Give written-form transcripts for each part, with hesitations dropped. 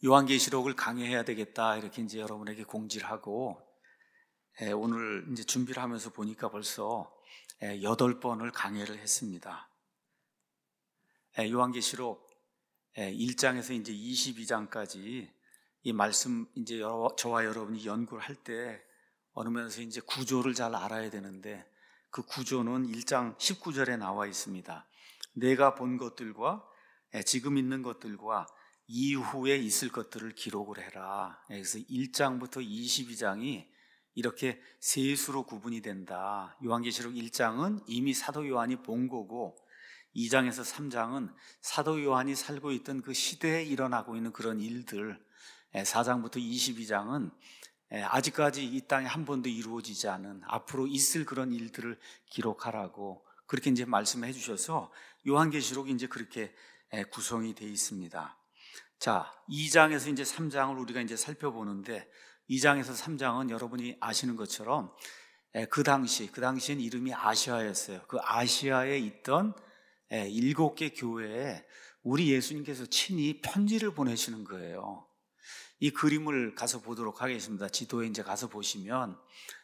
요한계시록을 강의해야 되겠다 이렇게 이제 여러분에게 공지를 하고 오늘 이제 준비를 하면서 보니까 벌써 8번을 강의를 했습니다. 요한계시록 1장에서 이제 22장까지 이 말씀 이제 저와 여러분이 연구를 할 때 어느 면에서 이제 구조를 잘 알아야 되는데 그 구조는 1장 19절에 나와 있습니다. 내가 본 것들과 지금 있는 것들과 이후에 있을 것들을 기록을 해라. 그래서 1장부터 22장이 이렇게 세수로 구분이 된다. 요한계시록 1장은 이미 사도 요한이 본 거고 2장에서 3장은 사도 요한이 살고 있던 그 시대에 일어나고 있는 그런 일들, 4장부터 22장은 아직까지 이 땅에 한 번도 이루어지지 않은 앞으로 있을 그런 일들을 기록하라고 그렇게 이제 말씀해 주셔서 요한계시록이 이제 그렇게 구성이 되어 있습니다. 자, 2장에서 이제 3장을 우리가 이제 살펴보는데 2장에서 3장은 여러분이 아시는 것처럼 그 당시엔 이름이 아시아였어요. 그 아시아에 있던 7개 교회에 우리 예수님께서 친히 편지를 보내시는 거예요. 이 그림을 가서 보도록 하겠습니다. 지도에 이제 가서 보시면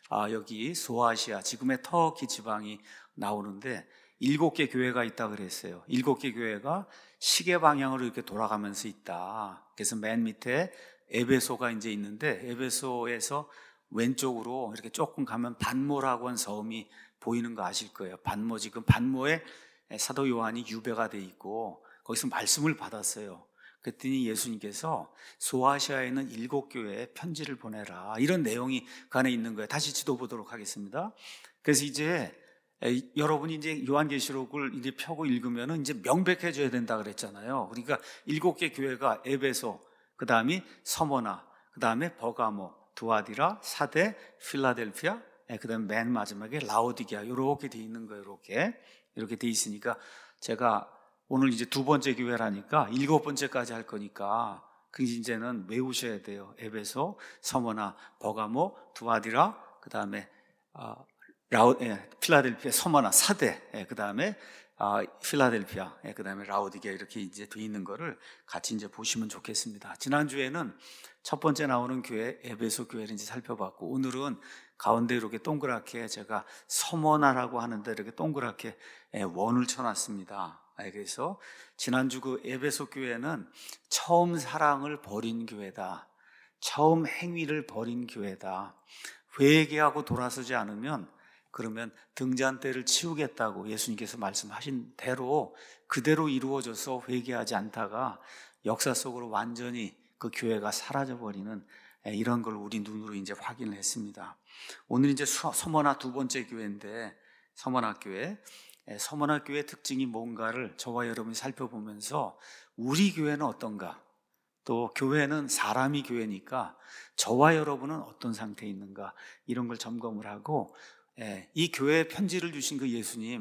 여기 소아시아, 지금의 터키 지방이 나오는데 7개 교회가 있다 그랬어요. 7개 교회가 시계 방향으로 이렇게 돌아가면서 있다. 그래서 맨 밑에 에베소가 이제 있는데 에베소에서 왼쪽으로 이렇게 조금 가면 반모라고 한 섬이 보이는 거 아실 거예요. 반모, 지금 반모에 사도 요한이 유배가 돼 있고 거기서 말씀을 받았어요. 그랬더니 예수님께서 소아시아에 있는 7교회에 편지를 보내라. 이런 내용이 그 안에 있는 거예요. 다시 지도 보도록 하겠습니다. 그래서 이제 여러분이 이제 요한계시록을 이제 펴고 읽으면은 이제 명백해져야 된다 그랬잖아요. 그러니까 7개 교회가 에베소, 그 다음에 서머나, 그 다음에 버가모, 두아디라, 사데, 필라델피아, 그 다음에 맨 마지막에 라오디게아 이렇게 돼 있는 거예요. 이렇게 돼 있으니까 제가 오늘 이제 2번째 교회라니까 7번째까지 할 거니까 그 이제는 외우셔야 돼요. 에베소, 서머나, 버가모, 두아디라, 그 다음에 필라델피아, 서머나, 사데, 그 다음에 필라델피아, 그 다음에 라오디게아 이렇게 이제 돼 있는 거를 같이 이제 보시면 좋겠습니다. 지난주에는 첫 번째 나오는 교회 에베소 교회를 이제 살펴봤고 오늘은 가운데 이렇게 동그랗게 제가 서머나라고 하는데 이렇게 동그랗게 원을 쳐놨습니다. 그래서 지난주 그 에베소 교회는 처음 사랑을 버린 교회다. 처음 행위를 버린 교회다. 회개하고 돌아서지 않으면 그러면 등잔대를 치우겠다고 예수님께서 말씀하신 대로 그대로 이루어져서 회개하지 않다가 역사 속으로 완전히 그 교회가 사라져버리는 이런 걸 우리 눈으로 이제 확인을 했습니다. 오늘 이제 서머나 2번째 교회인데 서머나 교회의 특징이 뭔가를 저와 여러분이 살펴보면서 우리 교회는 어떤가? 또 교회는 사람이 교회니까 저와 여러분은 어떤 상태에 있는가? 이런 걸 점검을 하고 이 교회에 편지를 주신 그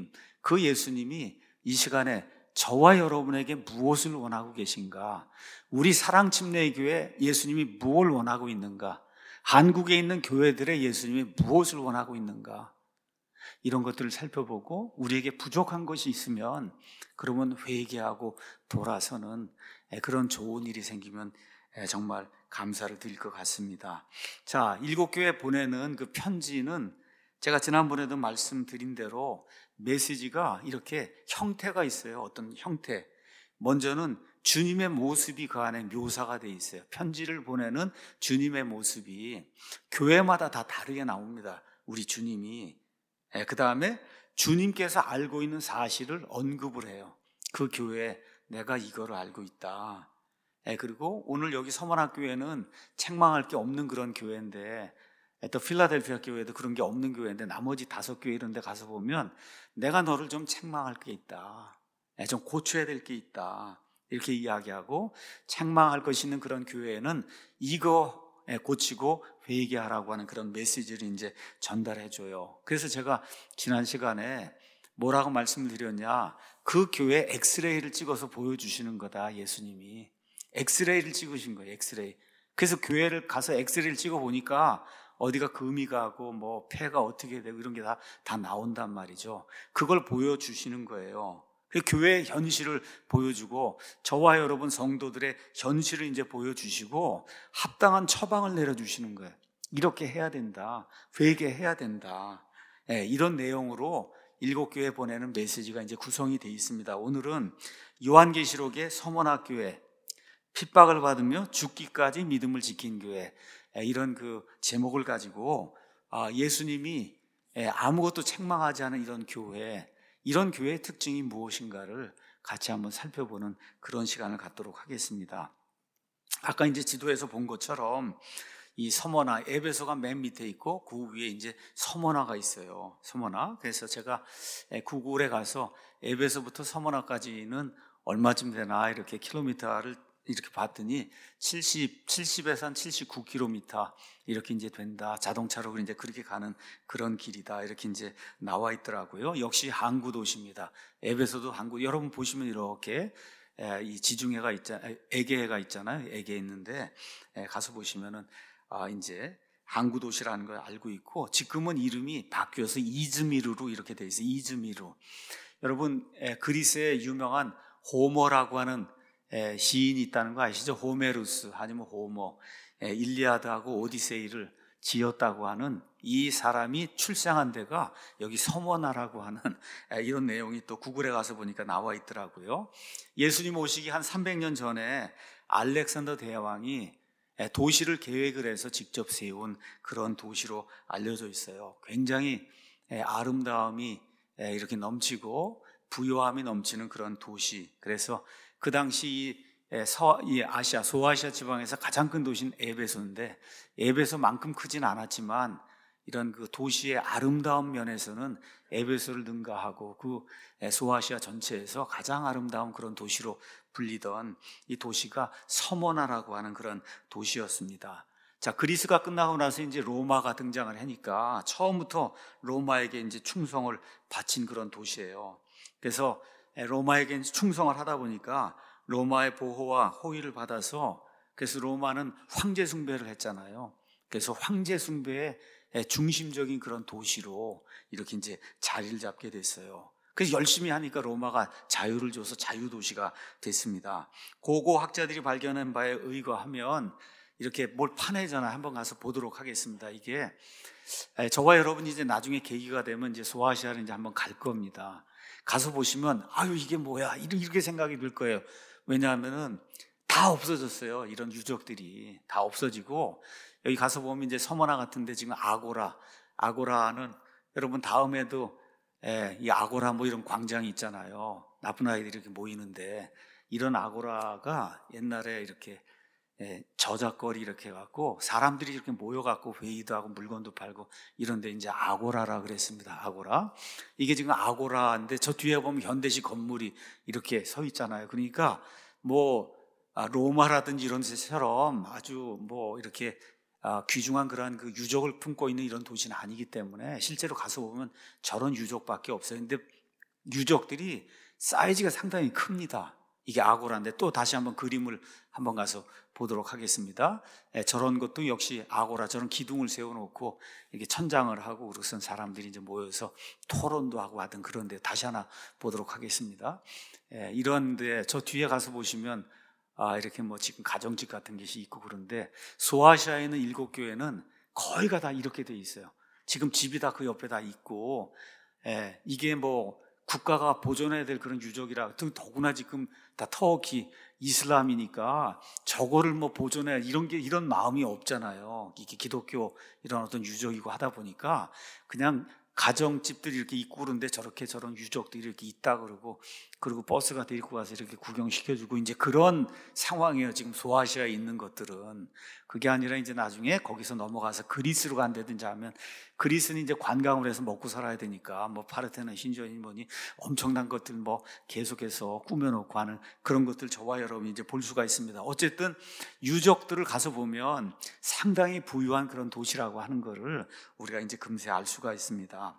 예수님이 이 시간에 저와 여러분에게 무엇을 원하고 계신가? 우리 사랑침례의 교회 예수님이 무엇을 원하고 있는가? 한국에 있는 교회들의 예수님이 무엇을 원하고 있는가? 이런 것들을 살펴보고 우리에게 부족한 것이 있으면 그러면 회개하고 돌아서는 그런 좋은 일이 생기면 정말 감사를 드릴 것 같습니다. 자, 7교회 보내는 그 편지는 제가 지난번에도 말씀드린 대로 메시지가 이렇게 형태가 있어요. 어떤 형태. 먼저는 주님의 모습이 그 안에 묘사가 돼 있어요. 편지를 보내는 주님의 모습이 교회마다 다 다르게 나옵니다. 우리 주님이. 그 다음에 주님께서 알고 있는 사실을 언급을 해요. 그 교회에 내가 이거를 알고 있다. 그리고 오늘 여기 서머나교회는 책망할 게 없는 그런 교회인데 또 필라델피아 교회도 그런 게 없는 교회인데 나머지 5교회 이런 데 가서 보면 내가 너를 좀 책망할 게 있다. 좀 고쳐야 될 게 있다. 이렇게 이야기하고 책망할 것이 있는 그런 교회에는 이거 고치고 회개하라고 하는 그런 메시지를 이제 전달해 줘요. 그래서 제가 지난 시간에 뭐라고 말씀을 드렸냐? 그 교회 엑스레이를 찍어서 보여주시는 거다. 예수님이 엑스레이를 찍으신 거예요. 엑스레이. 그래서 교회를 가서 엑스레이를 찍어 보니까 어디가 금이 가고 뭐 폐가 어떻게 되고 이런 게 다 나온단 말이죠. 그걸 보여주시는 거예요. 그 교회의 현실을 보여주고 저와 여러분 성도들의 현실을 이제 보여주시고 합당한 처방을 내려주시는 거예요. 이렇게 해야 된다. 회개해야 된다. 이런 내용으로 7교회 보내는 메시지가 이제 구성이 되어 있습니다. 오늘은 요한계시록의 서머나교회, 핍박을 받으며 죽기까지 믿음을 지킨 교회, 이런 그 제목을 가지고 예수님이 아무것도 책망하지 않은 이런 교회의 특징이 무엇인가를 같이 한번 살펴보는 그런 시간을 갖도록 하겠습니다. 아까 이제 지도에서 본 것처럼 이 서머나, 에베소가 맨 밑에 있고 그 위에 이제 서머나가 있어요. 서머나. 그래서 제가 구글에 가서 에베소부터 서머나까지는 얼마쯤 되나 이렇게 킬로미터를 이렇게 봤더니 70에서 한 79km 이렇게 이제 된다. 자동차로 이제 그렇게 가는 그런 길이다. 이렇게 이제 나와 있더라고요. 역시 항구 도시입니다. 에베소도 항구. 여러분 보시면 이렇게 이 지중해가 에게해가 있잖아요. 에게해 있는데 가서 보시면은 이제 항구 도시라는 걸 알고 있고 지금은 이름이 바뀌어서 이즈미르로 이렇게 돼 있어요. 이즈미르. 여러분 그리스의 유명한 호머라고 하는 시인이 있다는 거 아시죠? 호메루스 아니면 호머, 일리아드하고 오디세이를 지었다고 하는 이 사람이 출생한 데가 여기 서머나라고 하는 이런 내용이 또 구글에 가서 보니까 나와 있더라고요. 예수님 오시기 한 300년 전에 알렉산더 대왕이 도시를 계획을 해서 직접 세운 그런 도시로 알려져 있어요. 굉장히 아름다움이 이렇게 부요함이 넘치는 그런 도시. 그래서 그 당시 이 아시아, 소아시아 지방에서 가장 큰 도시는 에베소인데 에베소만큼 크진 않았지만 이런 그 도시의 아름다운 면에서는 에베소를 능가하고 그 소아시아 전체에서 가장 아름다운 그런 도시로 불리던 이 도시가 서머나라고 하는 그런 도시였습니다. 자, 그리스가 끝나고 나서 이제 로마가 등장을 하니까 처음부터 로마에게 이제 충성을 바친 그런 도시예요. 그래서 로마에게 충성을 하다 보니까 로마의 보호와 호의를 받아서 그래서 로마는 황제 숭배를 했잖아요. 그래서 황제 숭배의 중심적인 그런 도시로 이렇게 이제 자리를 잡게 됐어요. 그래서 열심히 하니까 로마가 자유를 줘서 자유도시가 됐습니다. 고고 학자들이 발견한 바에 의거하면 이렇게 뭘 파내잖아요. 한번 가서 보도록 하겠습니다. 이게 저와 여러분이 이제 나중에 계기가 되면 이제 소아시아를 이제 한번 갈 겁니다. 가서 보시면 아유 이게 뭐야 이렇게 생각이 들 거예요. 왜냐하면은 다 없어졌어요. 이런 유적들이 다 없어지고 여기 가서 보면 이제 서머나 같은데 지금 아고라는 여러분 다음에도 이 아고라 뭐 이런 광장이 있잖아요. 나쁜 아이들이 이렇게 모이는데 이런 아고라가 옛날에 이렇게 저작거리 이렇게 해갖고 사람들이 이렇게 모여갖고 회의도 하고 물건도 팔고 이런데 이제 아고라라 그랬습니다. 아고라. 이게 지금 아고라인데 저 뒤에 보면 현대식 건물이 이렇게 서 있잖아요. 그러니까 뭐 로마라든지 이런 데처럼 아주 뭐 이렇게 귀중한 그러한 그 유적을 품고 있는 이런 도시는 아니기 때문에 실제로 가서 보면 저런 유적밖에 없어요. 근데 유적들이 사이즈가 상당히 큽니다. 이게 아고라인데 또 다시 한번 그림을 한번 가서 보도록 하겠습니다. 저런 것도 역시 아고라, 저런 기둥을 세워놓고 이렇게 천장을 하고 그것은 사람들이 이제 모여서 토론도 하고 하던 그런데 다시 하나 보도록 하겠습니다. 이런데 저 뒤에 가서 보시면 이렇게 뭐 지금 가정집 같은 것이 있고 그런데 소아시아에 있는 7교회는 거의가 다 이렇게 돼 있어요. 지금 집이 다 그 옆에 다 있고 이게 뭐 국가가 보존해야 될 그런 유적이라 더구나 지금 다 터키 이슬람이니까 저거를 뭐 보존해야 이런 마음이 없잖아요. 이게 기독교 이런 어떤 유적이고 하다 보니까 그냥 가정집들이 이렇게 있고 그런데 저렇게 저런 유적들이 이렇게 있다 그리고 버스가 데리고 가서 이렇게 구경시켜주고 이제 그런 상황이에요. 지금 소아시아에 있는 것들은. 그게 아니라 이제 나중에 거기서 넘어가서 그리스로 간다든지 하면 그리스는 이제 관광을 해서 먹고 살아야 되니까 뭐 파르테논 신전이 뭐니 엄청난 것들 뭐 계속해서 꾸며놓고 하는 그런 것들 저와 여러분이 이제 볼 수가 있습니다. 어쨌든 유적들을 가서 보면 상당히 부유한 그런 도시라고 하는 거를 우리가 이제 금세 알 수가 있습니다.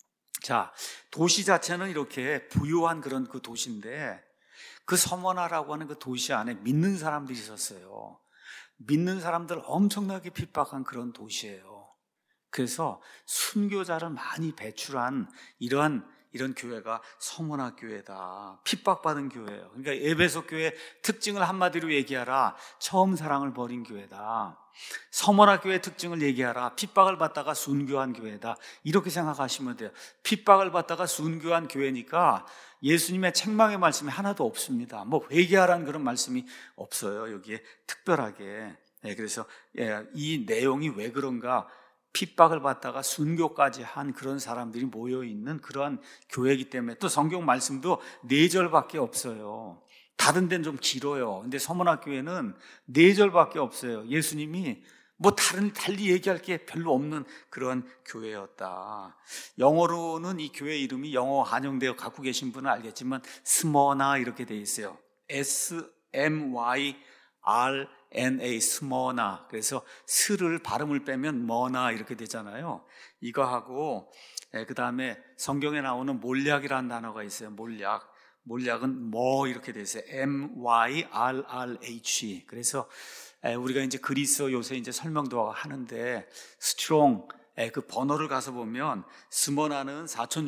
자, 도시 자체는 이렇게 부유한 그런 그 도시인데 그 서머나라고 하는 그 도시 안에 믿는 사람들이 있었어요. 믿는 사람들 엄청나게 핍박한 그런 도시예요. 그래서 순교자를 많이 배출한 이러한 이런 교회가 서머나 교회다. 핍박받은 교회예요. 그러니까 에베소 교회 특징을 한마디로 얘기하라. 처음 사랑을 버린 교회다. 서머나 교회 특징을 얘기하라. 핍박을 받다가 순교한 교회다. 이렇게 생각하시면 돼요. 핍박을 받다가 순교한 교회니까 예수님의 책망의 말씀이 하나도 없습니다. 뭐 회개하라는 그런 말씀이 없어요. 여기에 특별하게. 그래서 이 내용이 왜 그런가? 핍박을 받다가 순교까지 한 그런 사람들이 모여있는 그러한 교회이기 때문에, 또 성경 말씀도 4절밖에 없어요. 다른 데는 좀 길어요. 근데 서문학교회는 4절밖에 없어요. 예수님이 뭐 달리 얘기할 게 별로 없는 그런 교회였다. 영어로는 이 교회 이름이 영어 한영되어 갖고 계신 분은 알겠지만 스머나 이렇게 돼 있어요. SMYRNA 스머나. 그래서 스를 발음을 빼면 머나 이렇게 되잖아요. 이거하고 그 다음에 성경에 나오는 몰약이라는 단어가 있어요. 몰약은 뭐 이렇게 돼 있어요. MYRRH. 그래서 우리가 이제 그리스어 요새 이제 설명도 하는데 스트롱 그 번호를 가서 보면 스머나는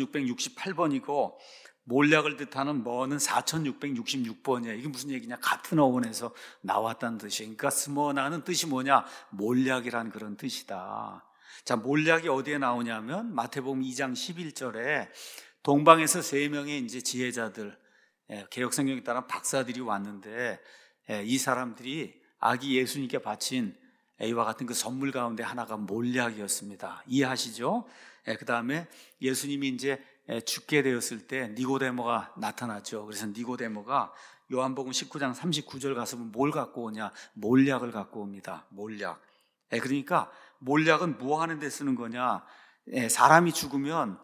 4668번이고 몰약을 뜻하는 뭐는 4666번이야. 이게 무슨 얘기냐? 같은 어원에서 나왔다는 뜻이에요. 그러니까 스머나는 뜻이 뭐냐? 몰약이란 그런 뜻이다. 자, 몰약이 어디에 나오냐면 마태복음 2장 11절에 동방에서 3명의 이제 지혜자들, 개혁성경에 따라 박사들이 왔는데 이 사람들이 아기 예수님께 바친 이와 같은 그 선물 가운데 하나가 몰약이었습니다. 이해하시죠? 그 다음에 예수님이 이제 죽게 되었을 때 니고데모가 나타났죠. 그래서 니고데모가 요한복음 19장 39절 가서 뭘 갖고 오냐? 몰약을 갖고 옵니다. 몰약. 그러니까 몰약은 뭐 하는 데 쓰는 거냐? 사람이 죽으면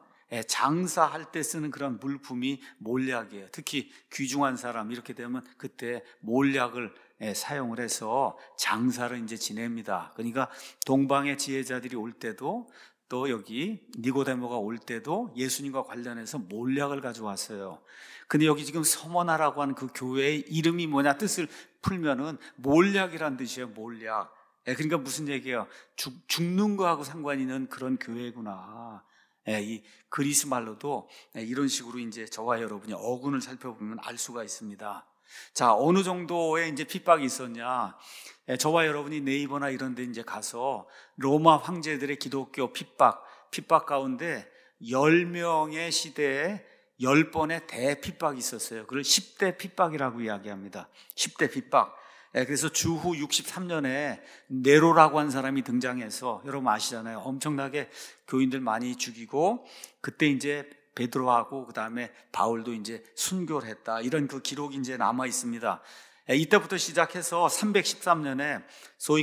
장사할 때 쓰는 그런 물품이 몰약이에요. 특히 귀중한 사람 이렇게 되면 그때 몰약을 사용을 해서 장사를 이제 지냅니다. 그러니까 동방의 지혜자들이 올 때도 또 여기 니고데모가 올 때도 예수님과 관련해서 몰약을 가져왔어요. 근데 여기 지금 서머나라고 하는 그 교회의 이름이 뭐냐? 뜻을 풀면은 몰약이란 뜻이에요. 몰약. 그러니까 무슨 얘기예요? 죽는 거하고 상관이 있는 그런 교회구나. 이 그리스 말로도 이런 식으로 이제 저와 여러분이 어근을 살펴보면 알 수가 있습니다. 자, 어느 정도의 이제 핍박이 있었냐? 저와 여러분이 네이버나 이런 데 이제 가서 로마 황제들의 기독교 핍박 가운데 10명의 시대에 10번의 대핍박이 있었어요. 그걸 10대 핍박이라고 이야기합니다. 10대 핍박. 그래서 주후 63년에 네로라고 한 사람이 등장해서 여러분 아시잖아요. 엄청나게 교인들 많이 죽이고 그때 이제 베드로하고 그 다음에 바울도 이제 순교를 했다. 이런 그 기록이 이제 남아 있습니다. 이때부터 시작해서 313년에 소위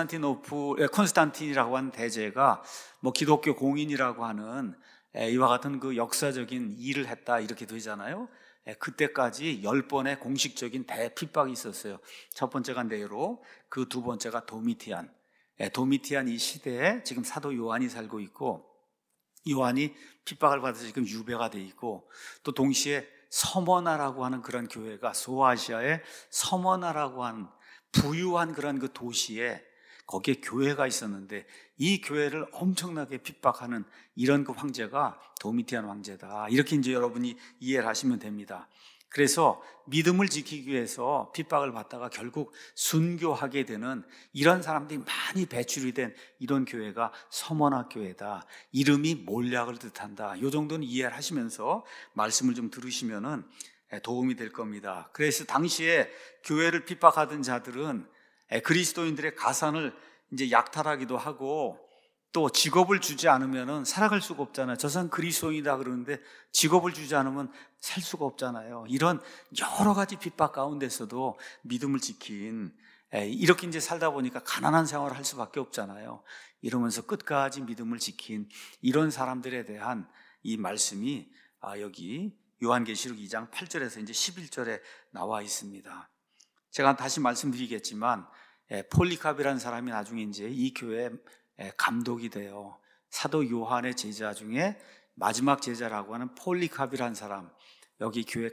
콘스탄틴이라고 하는 대제가 뭐 기독교 공인이라고 하는 이와 같은 그 역사적인 일을 했다 이렇게 되잖아요. 그때까지 10번의 공식적인 대핍박이 있었어요. 첫 번째가 네로, 그 두 번째가 도미티안. 도미티안 이 시대에 지금 사도 요한이 살고 있고 요한이 핍박을 받아서 지금 유배가 돼 있고 또 동시에 서머나라고 하는 그런 교회가 소아시아의 서머나라고 하는 부유한 그런 그 도시에 거기에 교회가 있었는데 이 교회를 엄청나게 핍박하는 이런 그 황제가 도미티안 황제다. 이렇게 이제 여러분이 이해를 하시면 됩니다. 그래서 믿음을 지키기 위해서 핍박을 받다가 결국 순교하게 되는 이런 사람들이 많이 배출이 된 이런 교회가 서머나 교회다. 이름이 몰약을 뜻한다. 이 정도는 이해를 하시면서 말씀을 좀 들으시면은 도움이 될 겁니다. 그래서 당시에 교회를 핍박하던 자들은 그리스도인들의 가산을 이제 약탈하기도 하고 또 직업을 주지 않으면 살아갈 수가 없잖아요. 저 사람 그리스도인이다 그러는데 직업을 주지 않으면 살 수가 없잖아요. 이런 여러 가지 핍박 가운데서도 믿음을 지킨 이렇게 이제 살다 보니까 가난한 생활을 할 수밖에 없잖아요. 이러면서 끝까지 믿음을 지킨 이런 사람들에 대한 이 말씀이 여기 요한계시록 2장 8절에서 이제 11절에 나와 있습니다. 제가 다시 말씀드리겠지만 폴리캅이라는 사람이 나중에 이제 이 교회 감독이 돼요. 사도 요한의 제자 중에 마지막 제자라고 하는 폴리캅이라는 사람, 여기 교회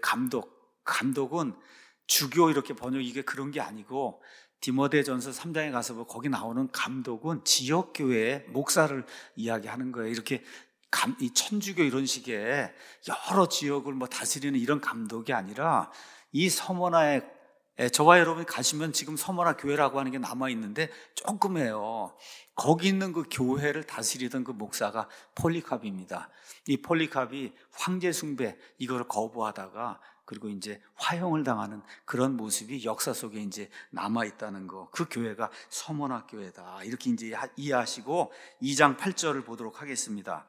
감독은 주교 이렇게 번역 이게 그런 게 아니고 디모데전서 3장에 가서 거기 나오는 감독은 지역교회의 목사를 이야기하는 거예요. 이렇게 이 천주교 이런 식의 여러 지역을 다스리는 이런 감독이 아니라 이 서머나에 저와 여러분이 가시면 지금 서머나 교회라고 하는 게 남아있는데 조금해요. 거기 있는 그 교회를 다스리던 그 목사가 폴리캅입니다. 이 폴리캅이 황제 숭배 이거를 거부하다가 그리고 이제 화형을 당하는 그런 모습이 역사 속에 이제 남아있다는 거. 그 교회가 서머나 교회다. 이렇게 이제 이해하시고 2장 8절을 보도록 하겠습니다.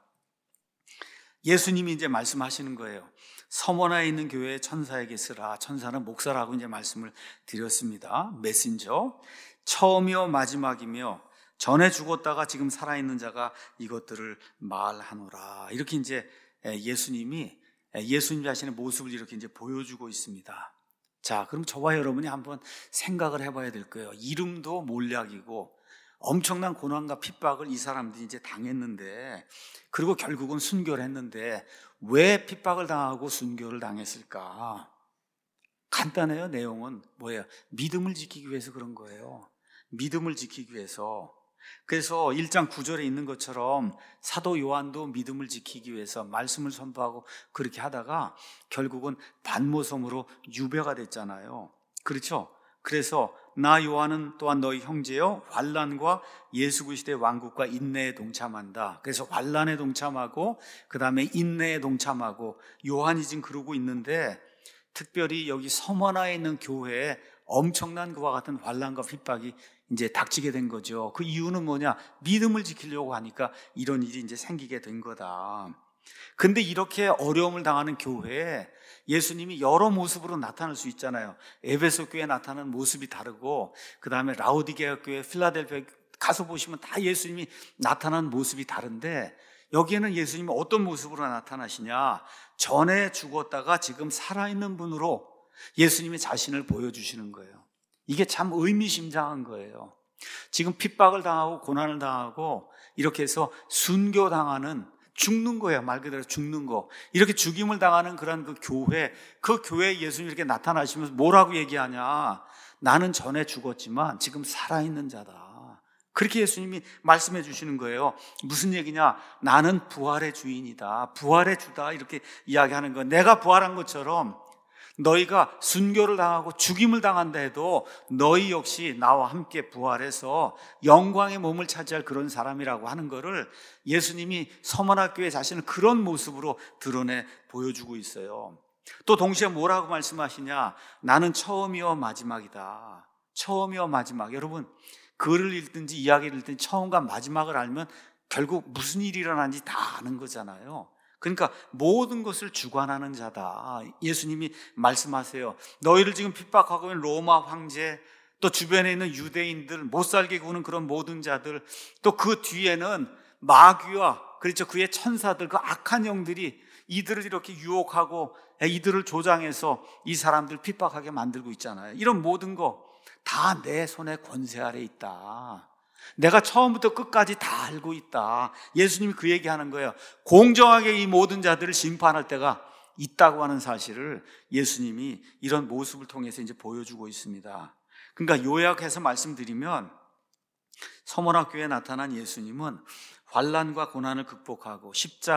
예수님이 이제 말씀하시는 거예요. 서머나에 있는 교회에 천사에게 쓰라. 천사는 목사라고 이제 말씀을 드렸습니다. 메신저. 처음이요 마지막이며 전에 죽었다가 지금 살아있는 자가 이것들을 말하노라. 이렇게 이제 예수님 자신의 모습을 이렇게 이제 보여주고 있습니다. 자, 그럼 저와 여러분이 한번 생각을 해봐야 될 거예요. 이름도 몰약이고 엄청난 고난과 핍박을 이 사람들이 이제 당했는데, 그리고 결국은 순교를 했는데 왜 핍박을 당하고 순교를 당했을까? 간단해요. 내용은 뭐예요? 믿음을 지키기 위해서 그런 거예요. 믿음을 지키기 위해서. 그래서 1장 9절에 있는 것처럼 사도 요한도 믿음을 지키기 위해서 말씀을 선포하고 그렇게 하다가 결국은 반모섬으로 유배가 됐잖아요. 그렇죠? 그래서 나 요한은 또한 너희 형제여 환난과 예수 그리스도의 왕국과 인내에 동참한다. 그래서 환난에 동참하고 그 다음에 인내에 동참하고 요한이 지금 그러고 있는데, 특별히 여기 서머나에 있는 교회에 엄청난 그와 같은 환난과 핍박이 이제 닥치게 된 거죠. 그 이유는 뭐냐? 믿음을 지키려고 하니까 이런 일이 이제 생기게 된 거다. 근데 이렇게 어려움을 당하는 교회에 예수님이 여러 모습으로 나타날 수 있잖아요. 에베소 교회에 나타나는 모습이 다르고, 그 다음에 라오디게아 교회, 필라델피아 가서 보시면 다 예수님이 나타나는 모습이 다른데, 여기에는 예수님이 어떤 모습으로 나타나시냐? 전에 죽었다가 지금 살아있는 분으로 예수님이 자신을 보여주시는 거예요. 이게 참 의미심장한 거예요. 지금 핍박을 당하고 고난을 당하고 이렇게 해서 순교당하는, 죽는 거예요. 말 그대로 죽는 거. 이렇게 죽임을 당하는 그런 그 교회에 예수님이 이렇게 나타나시면서 뭐라고 얘기하냐? 나는 전에 죽었지만 지금 살아있는 자다. 그렇게 예수님이 말씀해 주시는 거예요. 무슨 얘기냐? 나는 부활의 주인이다. 부활의 주다. 이렇게 이야기하는 거. 내가 부활한 것처럼 너희가 순교를 당하고 죽임을 당한다 해도 너희 역시 나와 함께 부활해서 영광의 몸을 차지할 그런 사람이라고 하는 것을 예수님이 서머나 교회 자신을 그런 모습으로 드러내 보여주고 있어요. 또 동시에 뭐라고 말씀하시냐? 나는 처음이요 마지막이다. 처음이요 마지막. 여러분, 글을 읽든지 이야기를 읽든지 처음과 마지막을 알면 결국 무슨 일이 일어나는지 다 아는 거잖아요. 그러니까 모든 것을 주관하는 자다. 예수님이 말씀하세요. 너희를 지금 핍박하고 있는 로마 황제, 또 주변에 있는 유대인들, 못 살게 구는 그런 모든 자들, 또 그 뒤에는 마귀와 그렇죠, 그의 천사들, 그 악한 영들이 이들을 이렇게 유혹하고 이들을 조장해서 이 사람들 핍박하게 만들고 있잖아요. 이런 모든 거 다 내 손의 권세 아래 있다. 내가 처음부터 끝까지 다 알고 있다. 예수님이 그 얘기하는 거예요. 공정하게 이 모든 자들을 심판할 때가 있다고 하는 사실을 예수님이 이런 모습을 통해서 이제 보여주고 있습니다. 그러니까 요약해서 말씀드리면, 서머나 교회에 나타난 예수님은 환난과 고난을 극복하고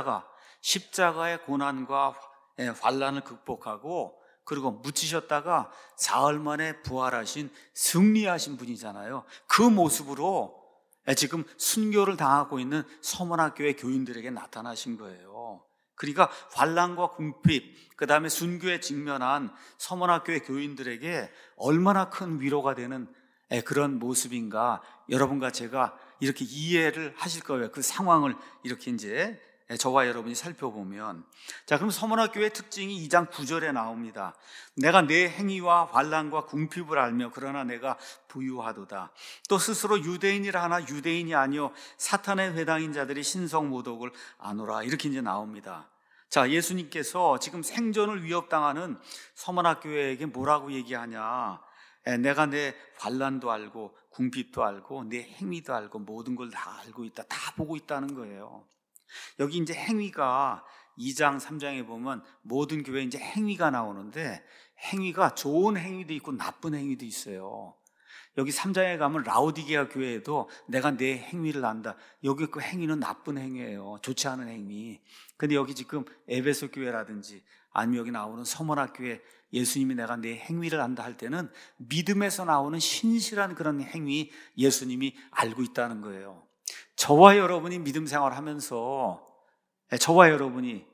십자가의 고난과 환난을 극복하고, 그리고 묻히셨다가 사흘 만에 부활하신 승리하신 분이잖아요. 그 모습으로 지금 순교를 당하고 있는 서머나 교회 교인들에게 나타나신 거예요. 그러니까 환난과 궁핍, 그 다음에 순교에 직면한 서머나 교회 교인들에게 얼마나 큰 위로가 되는 그런 모습인가, 여러분과 제가 이렇게 이해를 하실 거예요. 그 상황을 이렇게 이제 저와 여러분이 살펴보면. 자, 그럼 서머나 교회의 특징이 2장 9절에 나옵니다. 내가 내 행위와 환난과 궁핍을 알며 그러나 내가 부유하도다. 또 스스로 유대인이라 하나 유대인이 아니요 사탄의 회당인 자들이 신성 모독을 아노라. 이렇게 이제 나옵니다. 자, 예수님께서 지금 생존을 위협당하는 서머나 교회에게 뭐라고 얘기하냐? 내가 내 환난도 알고 궁핍도 알고 내 행위도 알고 모든 걸 다 알고 있다. 다 보고 있다는 거예요. 여기 이제 행위가 2장 3장에 보면 모든 교회에 이제 행위가 나오는데, 행위가 좋은 행위도 있고 나쁜 행위도 있어요. 여기 3장에 가면 라오디게아 교회에도 내가 내 행위를 안다. 여기 그 행위는 나쁜 행위예요. 좋지 않은 행위. 근데 여기 지금 에베소 교회라든지 아니면 여기 나오는 서머나 교회, 예수님이 내가 내 행위를 안다 할 때는 믿음에서 나오는 신실한 그런 행위 예수님이 알고 있다는 거예요. 저와 여러분이 믿음 생활하면서 저와 여러분이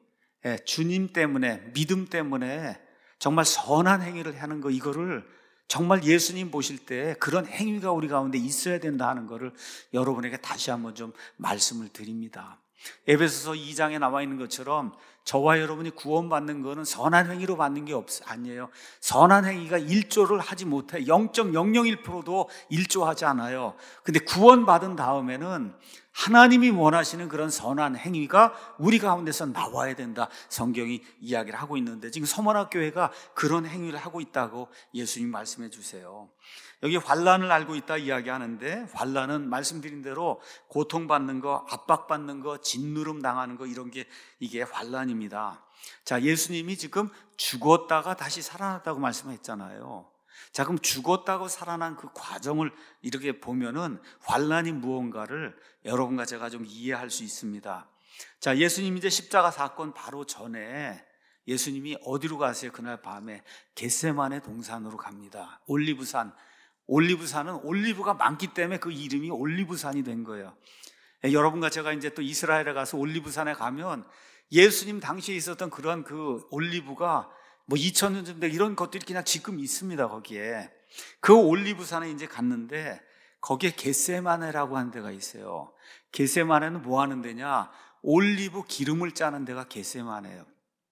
주님 때문에, 믿음 때문에 정말 선한 행위를 하는 거, 이거를 정말 예수님 보실 때 그런 행위가 우리 가운데 있어야 된다 하는 거를 여러분에게 다시 한번 좀 말씀을 드립니다. 에베소서 2장에 나와 있는 것처럼 저와 여러분이 구원받는 거는 선한 행위로 받는 게 아니에요. 선한 행위가 일조를 하지 못해. 0.001%도 일조하지 않아요. 근데 구원받은 다음에는 하나님이 원하시는 그런 선한 행위가 우리 가운데서 나와야 된다, 성경이 이야기를 하고 있는데, 지금 서머나 교회가 그런 행위를 하고 있다고 예수님 말씀해 주세요. 여기 환난을 알고 있다 이야기하는데, 환난은 말씀드린 대로 고통받는 거, 압박받는 거, 짓누름 당하는 거, 이런 게 이게 환난입니다. 자, 예수님이 지금 죽었다가 다시 살아났다고 말씀했잖아요. 자, 그럼 죽었다고 살아난 그 과정을 이렇게 보면은 환난이 무언가를 여러분과 제가 좀 이해할 수 있습니다. 자, 예수님이 이제 십자가 사건 바로 전에 예수님이 어디로 가세요? 그날 밤에 겟세마네 동산으로 갑니다. 올리브산. 올리브산은 올리브가 많기 때문에 그 이름이 올리브산이 된 거예요. 여러분과 제가 이제 또 이스라엘에 가서 올리브산에 가면 예수님 당시에 있었던 그런 그 올리브가 뭐 2000년 전에 이런 것들이 그냥 지금 있습니다. 거기에 그 올리브산에 이제 갔는데 거기에 겟세마네라고 하는 데가 있어요. 겟세마네는 뭐 하는 데냐? 올리브 기름을 짜는 데가 겟세마네예요.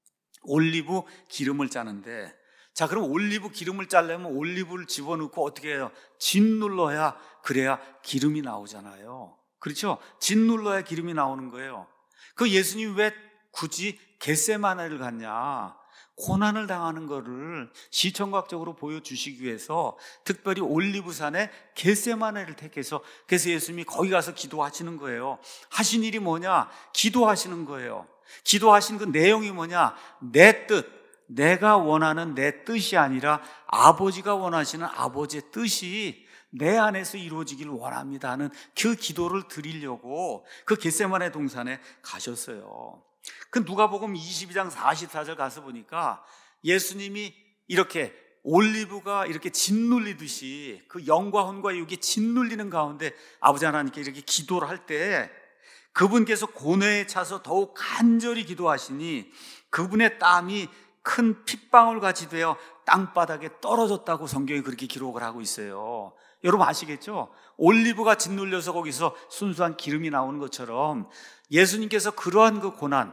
올리브 기름을 짜는데, 자, 그럼 올리브 기름을 짜려면 올리브를 집어넣고 어떻게 해요? 짓눌러야, 그래야 기름이 나오잖아요. 그렇죠? 짓눌러야 기름이 나오는 거예요. 그 예수님 왜 굳이 겟세마네를 갔냐? 고난을 당하는 거를 시청각적으로 보여주시기 위해서 특별히 올리브산에 겟세마네를 택해서, 그래서 예수님이 거기 가서 기도하시는 거예요. 하신 일이 뭐냐? 기도하시는 거예요. 기도하신 그 내용이 뭐냐? 내 뜻, 내가 원하는 내 뜻이 아니라 아버지가 원하시는 아버지의 뜻이 내 안에서 이루어지기를 원합니다 하는 그 기도를 드리려고 그 겟세마네 동산에 가셨어요. 그 누가복음 22장 44절 가서 보니까 예수님이 이렇게 올리브가 이렇게 짓눌리듯이 그 영과 혼과 육이 짓눌리는 가운데 아버지 하나님께 이렇게 기도를 할 때 그분께서 고뇌에 차서 더욱 간절히 기도하시니 그분의 땀이 큰 핏방울 같이 되어 땅바닥에 떨어졌다고 성경이 그렇게 기록을 하고 있어요. 여러분 아시겠죠? 올리브가 짓눌려서 거기서 순수한 기름이 나오는 것처럼 예수님께서 그러한 그 고난,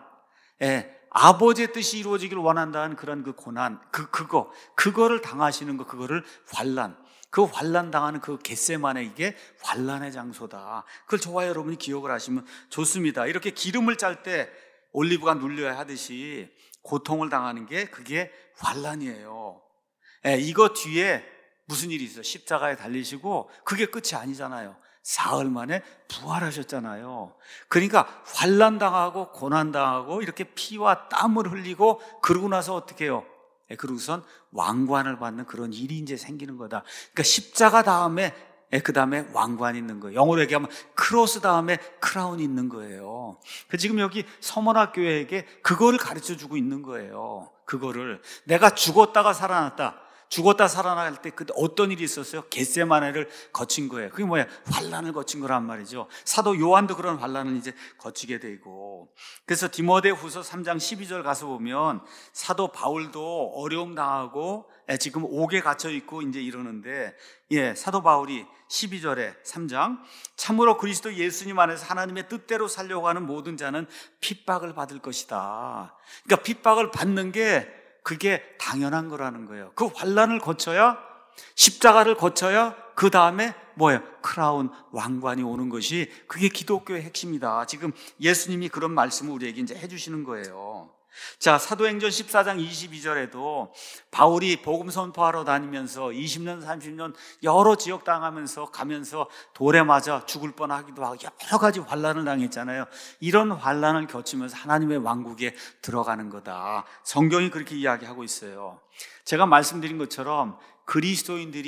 아버지의 뜻이 이루어지기를 원한다는 그런 그 고난, 그거를 당하시는 거, 그거를 환난, 그 환난 당하는 그 겟세마네, 이게 환난의 장소다. 그걸 저와 여러분이 기억을 하시면 좋습니다. 이렇게 기름을 짤 때 올리브가 눌려야 하듯이 고통을 당하는 게 그게 환난이에요. 이거 뒤에 무슨 일이 있어요? 십자가에 달리시고 그게 끝이 아니잖아요. 사흘 만에 부활하셨잖아요. 그러니까 환난 당하고 고난 당하고 이렇게 피와 땀을 흘리고 그러고 나서 어떻게 해요? 그러고선 왕관을 받는 그런 일이 이제 생기는 거다. 그러니까 십자가 다음에 그 다음에 왕관이 있는 거예요. 영어로 얘기하면 크로스 다음에 크라운이 있는 거예요. 지금 여기 서머나 교회에게 그거를 가르쳐 주고 있는 거예요. 그거를 내가 죽었다가 살아났다. 죽었다 살아날 때 그때 어떤 일이 있었어요? 겟세마네를 거친 거예요. 그게 뭐야? 환난을 거친 거란 말이죠. 사도 요한도 그런 환난을 이제 거치게 되고, 그래서 디모데후서 3장 12절 가서 보면 사도 바울도 어려움 당하고 지금 옥에 갇혀 있고 이제 이러는데, 사도 바울이 12절에 3장 참으로 그리스도 예수님 안에서 하나님의 뜻대로 살려고 하는 모든 자는 핍박을 받을 것이다. 그러니까 핍박을 받는 게 그게 당연한 거라는 거예요. 그 환난을 거쳐야, 십자가를 거쳐야 그 다음에 뭐예요? 크라운, 왕관이 오는 것이 그게 기독교의 핵심이다. 지금 예수님이 그런 말씀을 우리에게 이제 해주시는 거예요. 자, 사도행전 14장 22절에도 바울이 복음 선포하러 다니면서 20년 30년 여러 지역 당하면서 가면서 돌에 맞아 죽을 뻔하기도 하고 여러 가지 환난을 당했잖아요. 이런 환난을 거치면서 하나님의 왕국에 들어가는 거다. 성경이 그렇게 이야기하고 있어요. 제가 말씀드린 것처럼 그리스도인들이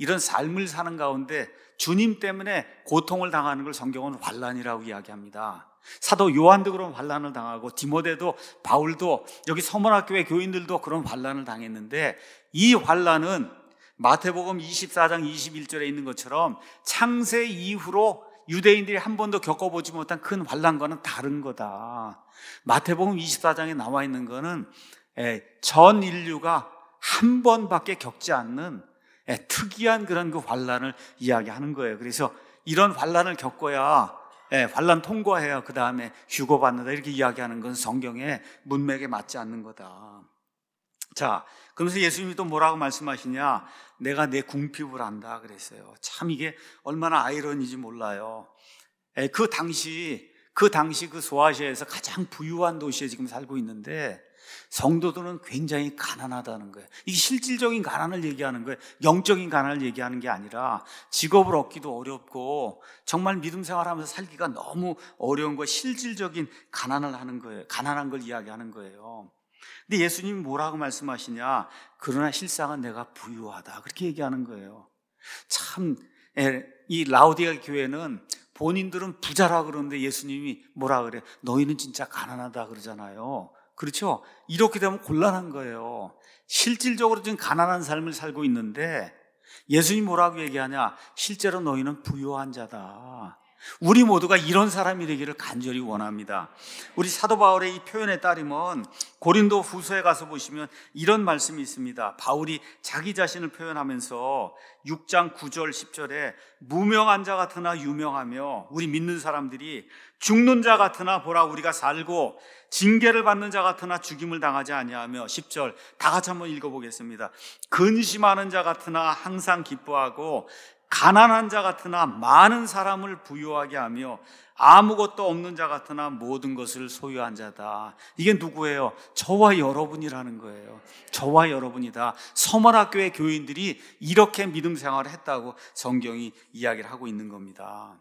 이런 삶을 사는 가운데 주님 때문에 고통을 당하는 걸 성경은 환난이라고 이야기합니다. 사도 요한도 그런 환난을 당하고 디모데도 바울도 여기 서문학교의 교인들도 그런 환난을 당했는데 이 환난은 마태복음 24장 21절에 있는 것처럼 창세 이후로 유대인들이 한 번도 겪어보지 못한 큰 환난과는 다른 거다. 마태복음 24장에 나와 있는 거는 전 인류가 한 번밖에 겪지 않는 특이한 그런 그 환난을 이야기하는 거예요. 그래서 이런 환난을 겪어야 환난 통과해야 그 다음에 휴거받는다 이렇게 이야기하는 건 성경의 문맥에 맞지 않는 거다. 자, 그러면서 예수님이 또 뭐라고 말씀하시냐? 내가 내 궁핍을 안다 그랬어요. 참 이게 얼마나 아이러니인지 몰라요. 그 당시 그 소아시아에서 가장 부유한 도시에 지금 살고 있는데 성도들은 굉장히 가난하다는 거예요. 이게 실질적인 가난을 얘기하는 거예요. 영적인 가난을 얘기하는 게 아니라 직업을 얻기도 어렵고 정말 믿음 생활하면서 살기가 너무 어려운 거, 실질적인 가난을 하는 거예요. 가난한 걸 이야기하는 거예요. 근데 예수님이 뭐라고 말씀하시냐? 그러나 실상은 내가 부유하다 그렇게 얘기하는 거예요. 참 이 라오디가 교회는 본인들은 부자라 그러는데 예수님이 뭐라 그래? 너희는 진짜 가난하다 그러잖아요. 그렇죠? 이렇게 되면 곤란한 거예요. 실질적으로 지금 가난한 삶을 살고 있는데 예수님이 뭐라고 얘기하냐? 실제로 너희는 부유한 자다. 우리 모두가 이런 사람이 되기를 간절히 원합니다. 우리 사도 바울의 이 표현에 따르면 고린도 후서에 가서 보시면 이런 말씀이 있습니다. 바울이 자기 자신을 표현하면서 6장 9절 10절에 무명한 자 같으나 유명하며 우리 믿는 사람들이 죽는 자 같으나 보라 우리가 살고 징계를 받는 자 같으나 죽임을 당하지 아니하며 10절 다 같이 한번 읽어보겠습니다. 근심하는 자 같으나 항상 기뻐하고 가난한 자 같으나 많은 사람을 부유하게 하며 아무것도 없는 자 같으나 모든 것을 소유한 자다. 이게 누구예요? 저와 여러분이라는 거예요. 저와 여러분이다. 서문학교의 교인들이 이렇게 믿음 생활을 했다고 성경이 이야기를 하고 있는 겁니다.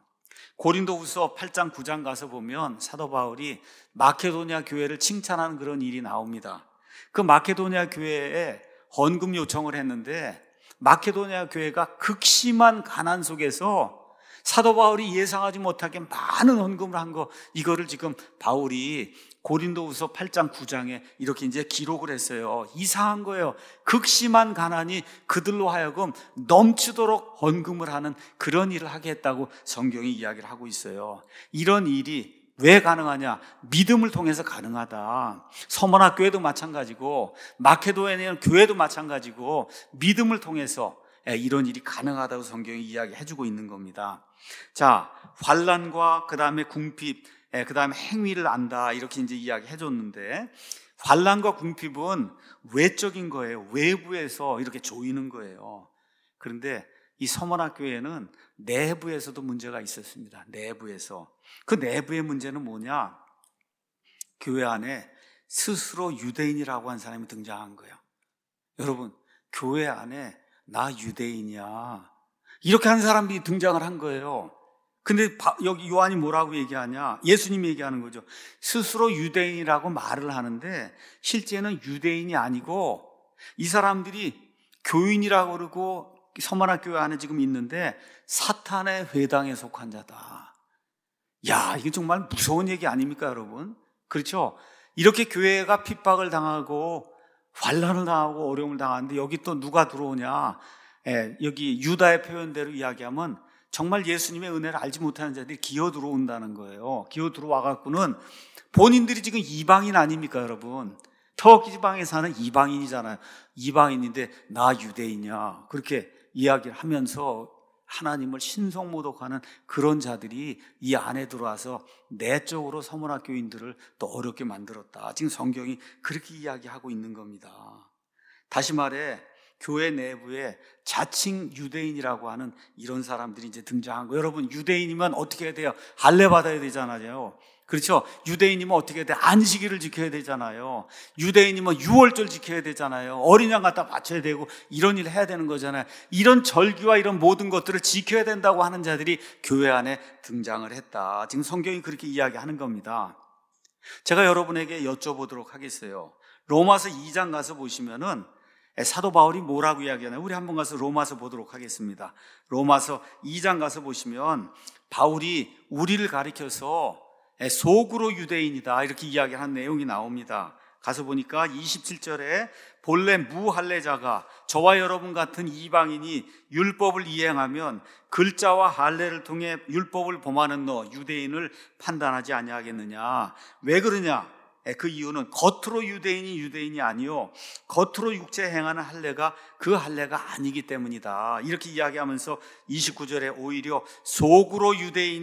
고린도후서 8장 9장 가서 보면 사도 바울이 마케도니아 교회를 칭찬하는 그런 일이 나옵니다. 그 마케도니아 교회에 헌금 요청을 했는데 마케도니아 교회가 극심한 가난 속에서 사도 바울이 예상하지 못하게 많은 헌금을 한 거, 이거를 지금 바울이 고린도후서 8장 9장에 이렇게 이제 기록을 했어요. 이상한 거예요. 극심한 가난이 그들로 하여금 넘치도록 헌금을 하는 그런 일을 하게 했다고 성경이 이야기를 하고 있어요. 이런 일이 왜 가능하냐? 믿음을 통해서 가능하다. 서머나 교회도 마찬가지고 마케도니아 교회도 마찬가지고 믿음을 통해서 이런 일이 가능하다고 성경이 이야기해주고 있는 겁니다. 자, 환난과 그 다음에 궁핍, 그 다음에 행위를 안다 이렇게 이제 이야기해줬는데 환난과 궁핍은 외적인 거예요. 외부에서 이렇게 조이는 거예요. 그런데 이 서머나 교회는 내부에서도 문제가 있었습니다. 내부에서. 그 내부의 문제는 뭐냐? 교회 안에 스스로 유대인이라고 한 사람이 등장한 거예요. 여러분, 교회 안에 나 유대인이야 이렇게 한 사람이 등장을 한 거예요. 근데 여기 요한이 뭐라고 얘기하냐? 예수님이 얘기하는 거죠. 스스로 유대인이라고 말을 하는데 실제는 유대인이 아니고 이 사람들이 교인이라고 그러고 서머나 교회 안에 지금 있는데 사탄의 회당에 속한 자다. 야, 이게 정말 무서운 얘기 아닙니까, 여러분? 그렇죠? 이렇게 교회가 핍박을 당하고 환난을 당하고 어려움을 당하는데 여기 또 누가 들어오냐? 여기 유다의 표현대로 이야기하면 정말 예수님의 은혜를 알지 못하는 자들이 기어 들어온다는 거예요. 기어 들어와 갖고는 본인들이 지금 이방인 아닙니까, 여러분? 터키 지방에 사는 이방인이잖아요. 이방인인데 나 유대인이야 그렇게 이야기를 하면서 하나님을 신성모독하는 그런 자들이 이 안에 들어와서 내적으로 서문학교인들을 또 어렵게 만들었다. 지금 성경이 그렇게 이야기하고 있는 겁니다. 다시 말해 교회 내부에 자칭 유대인이라고 하는 이런 사람들이 이제 등장한 거예요. 여러분, 유대인이면 어떻게 해야 돼요? 할례 받아야 되잖아요. 그렇죠? 유대인이면 어떻게 해야 돼? 안식일을 지켜야 되잖아요. 유대인이면 유월절 지켜야 되잖아요. 어린 양 갖다 바쳐야 되고 이런 일을 해야 되는 거잖아요. 이런 절기와 이런 모든 것들을 지켜야 된다고 하는 자들이 교회 안에 등장을 했다. 지금 성경이 그렇게 이야기하는 겁니다. 제가 여러분에게 여쭤보도록 하겠어요. 로마서 2장 가서 보시면은 사도 바울이 뭐라고 이야기하나요? 우리 한번 가서 로마서 보도록 하겠습니다. 로마서 2장 가서 보시면 바울이 우리를 가리켜서 속으로 유대인이다 이렇게 이야기하는 내용이 나옵니다. 가서 보니까 27절에 본래 무할례자가 저와 여러분 같은 이방인이 율법을 이행하면 글자와 할례를 통해 율법을 범하는 너 유대인을 판단하지 아니하겠느냐. 왜 그러냐? 그 이유는 겉으로 유대인이 아니요 겉으로 육체 행하는 할례가 그 할례가 아니기 때문이다. 이렇게 이야기하면서 29절에 오히려 속으로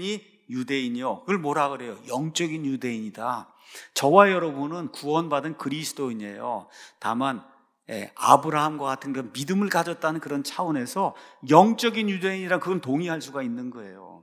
유대인이요 그걸 뭐라 그래요? 영적인 유대인이다. 저와 여러분은 구원받은 그리스도인이에요. 다만 아브라함과 같은 그런 믿음을 가졌다는 그런 차원에서 영적인 유대인이라 그건 동의할 수가 있는 거예요.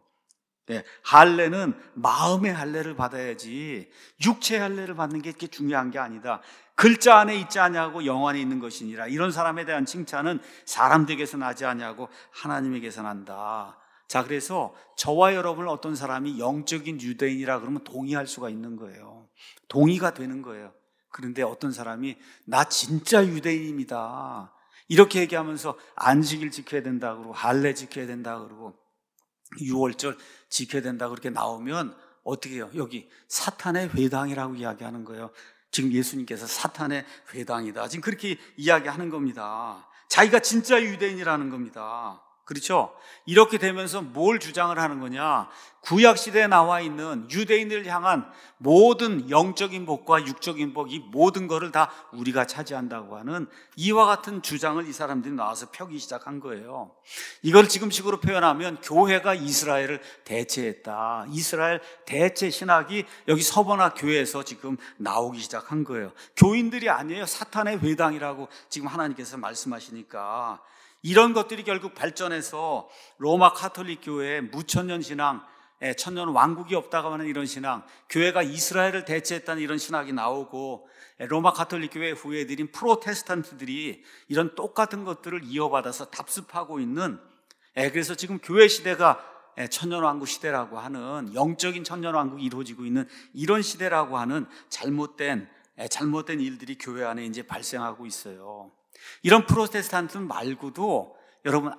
할례는 마음의 할례를 받아야지 육체의 할례를 받는 게 그렇게 중요한 게 아니다. 글자 안에 있지 아니하고 영 안에 있는 것이니라. 이런 사람에 대한 칭찬은 사람들에게서 나지 아니하고 하나님에게서 난다. 자, 그래서 저와 여러분을 어떤 사람이 영적인 유대인이라 그러면 동의할 수가 있는 거예요. 동의가 되는 거예요. 그런데 어떤 사람이 나 진짜 유대인입니다 이렇게 얘기하면서 안식일 지켜야 된다 그러고 할례 지켜야 된다 그러고 6월절 지켜야 된다 그렇게 나오면 어떻게 해요? 여기 사탄의 회당이라고 이야기하는 거예요. 지금 예수님께서 사탄의 회당이다 지금 그렇게 이야기하는 겁니다. 자기가 진짜 유대인이라는 겁니다. 그렇죠? 이렇게 되면서 뭘 주장을 하는 거냐? 구약시대에 나와 있는 유대인을 향한 모든 영적인 복과 육적인 복, 이 모든 것을 다 우리가 차지한다고 하는 이와 같은 주장을 이 사람들이 나와서 펴기 시작한 거예요. 이걸 지금식으로 표현하면 교회가 이스라엘을 대체했다. 이스라엘 대체 신학이 여기 서번학 교회에서 지금 나오기 시작한 거예요. 교인들이 아니에요. 사탄의 회당이라고 지금 하나님께서 말씀하시니까 이런 것들이 결국 발전해서 로마 카톨릭 교회의 무천년 신앙, 천년 왕국이 없다고 하는 이런 신앙, 교회가 이스라엘을 대체했다는 이런 신학이 나오고 로마 카톨릭 교회 후예들인 프로테스탄트들이 이런 똑같은 것들을 이어받아서 답습하고 있는, 그래서 지금 교회 시대가 천년 왕국 시대라고 하는, 영적인 천년 왕국이 이루어지고 있는 이런 시대라고 하는 잘못된 일들이 교회 안에 이제 발생하고 있어요. 이런 프로테스탄트 말고도 여러분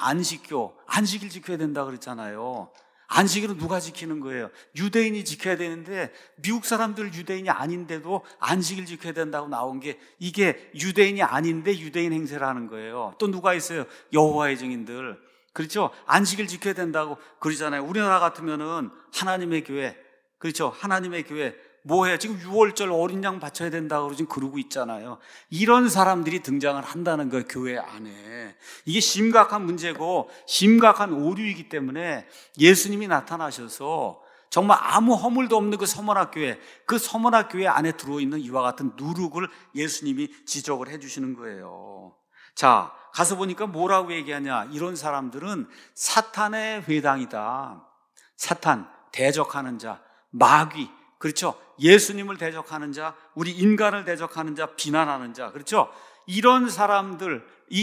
안식일 지켜야 된다 그랬잖아요. 안식일은 누가 지키는 거예요? 유대인이 지켜야 되는데 미국 사람들 유대인이 아닌데도 안식일 지켜야 된다고 나온 게 이게 유대인이 아닌데 유대인 행세를 하는 거예요. 또 누가 있어요? 여호와의 증인들. 그렇죠? 안식일 지켜야 된다고 그러잖아요. 우리나라 같으면은 하나님의 교회, 그렇죠? 하나님의 교회 뭐해? 지금 6월절 어린 양 바쳐야 된다고 지금 그러고 있잖아요. 이런 사람들이 등장을 한다는 거예요, 교회 안에. 이게 심각한 문제고 심각한 오류이기 때문에 예수님이 나타나셔서 정말 아무 허물도 없는 그 서머나 교회 안에 들어있는 이와 같은 누룩을 예수님이 지적을 해주시는 거예요. 자, 가서 보니까 뭐라고 얘기하냐? 이런 사람들은 사탄의 회당이다. 사탄, 대적하는 자, 마귀, 그렇죠? 예수님을 대적하는 자, 우리 인간을 대적하는 자, 비난하는 자, 그렇죠? 이런 사람들,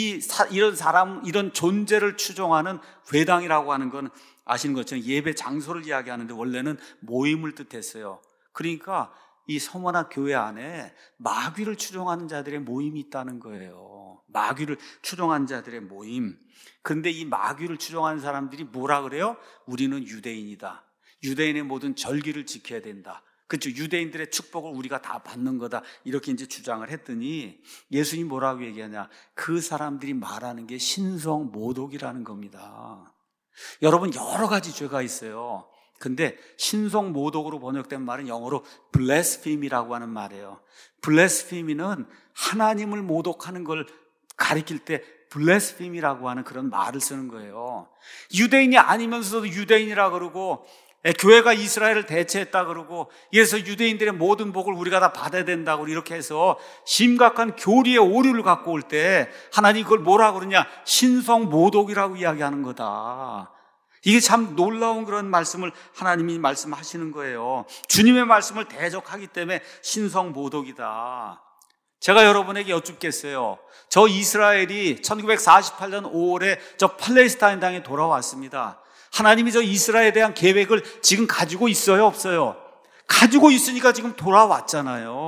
이런 존재를 추종하는 회당이라고 하는 건 아시는 것처럼 예배 장소를 이야기하는데 원래는 모임을 뜻했어요. 그러니까 이 서머나 교회 안에 마귀를 추종하는 자들의 모임이 있다는 거예요. 마귀를 추종하는 자들의 모임. 그런데 이 마귀를 추종하는 사람들이 뭐라 그래요? 우리는 유대인이다. 유대인의 모든 절기를 지켜야 된다. 그렇죠? 유대인들의 축복을 우리가 다 받는 거다. 이렇게 이제 주장을 했더니 예수님이 뭐라고 얘기하냐? 그 사람들이 말하는 게 신성 모독이라는 겁니다. 여러분, 여러 가지 죄가 있어요. 근데 신성 모독으로 번역된 말은 영어로 blaspheme이라고 하는 말이에요. blaspheme는 하나님을 모독하는 걸 가리킬 때 blaspheme이라고 하는 그런 말을 쓰는 거예요. 유대인이 아니면서도 유대인이라 그러고 교회가 이스라엘을 대체했다 그러고 그래서 유대인들의 모든 복을 우리가 다 받아야 된다고 이렇게 해서 심각한 교리의 오류를 갖고 올 때 하나님이 그걸 뭐라 그러냐? 신성 모독이라고 이야기하는 거다. 이게 참 놀라운 그런 말씀을 하나님이 말씀하시는 거예요. 주님의 말씀을 대적하기 때문에 신성 모독이다. 제가 여러분에게 여쭙겠어요. 저 이스라엘이 1948년 5월에 저 팔레스타인 땅에 돌아왔습니다. 하나님이 저 이스라엘에 대한 계획을 지금 가지고 있어요, 없어요? 가지고 있으니까 지금 돌아왔잖아요.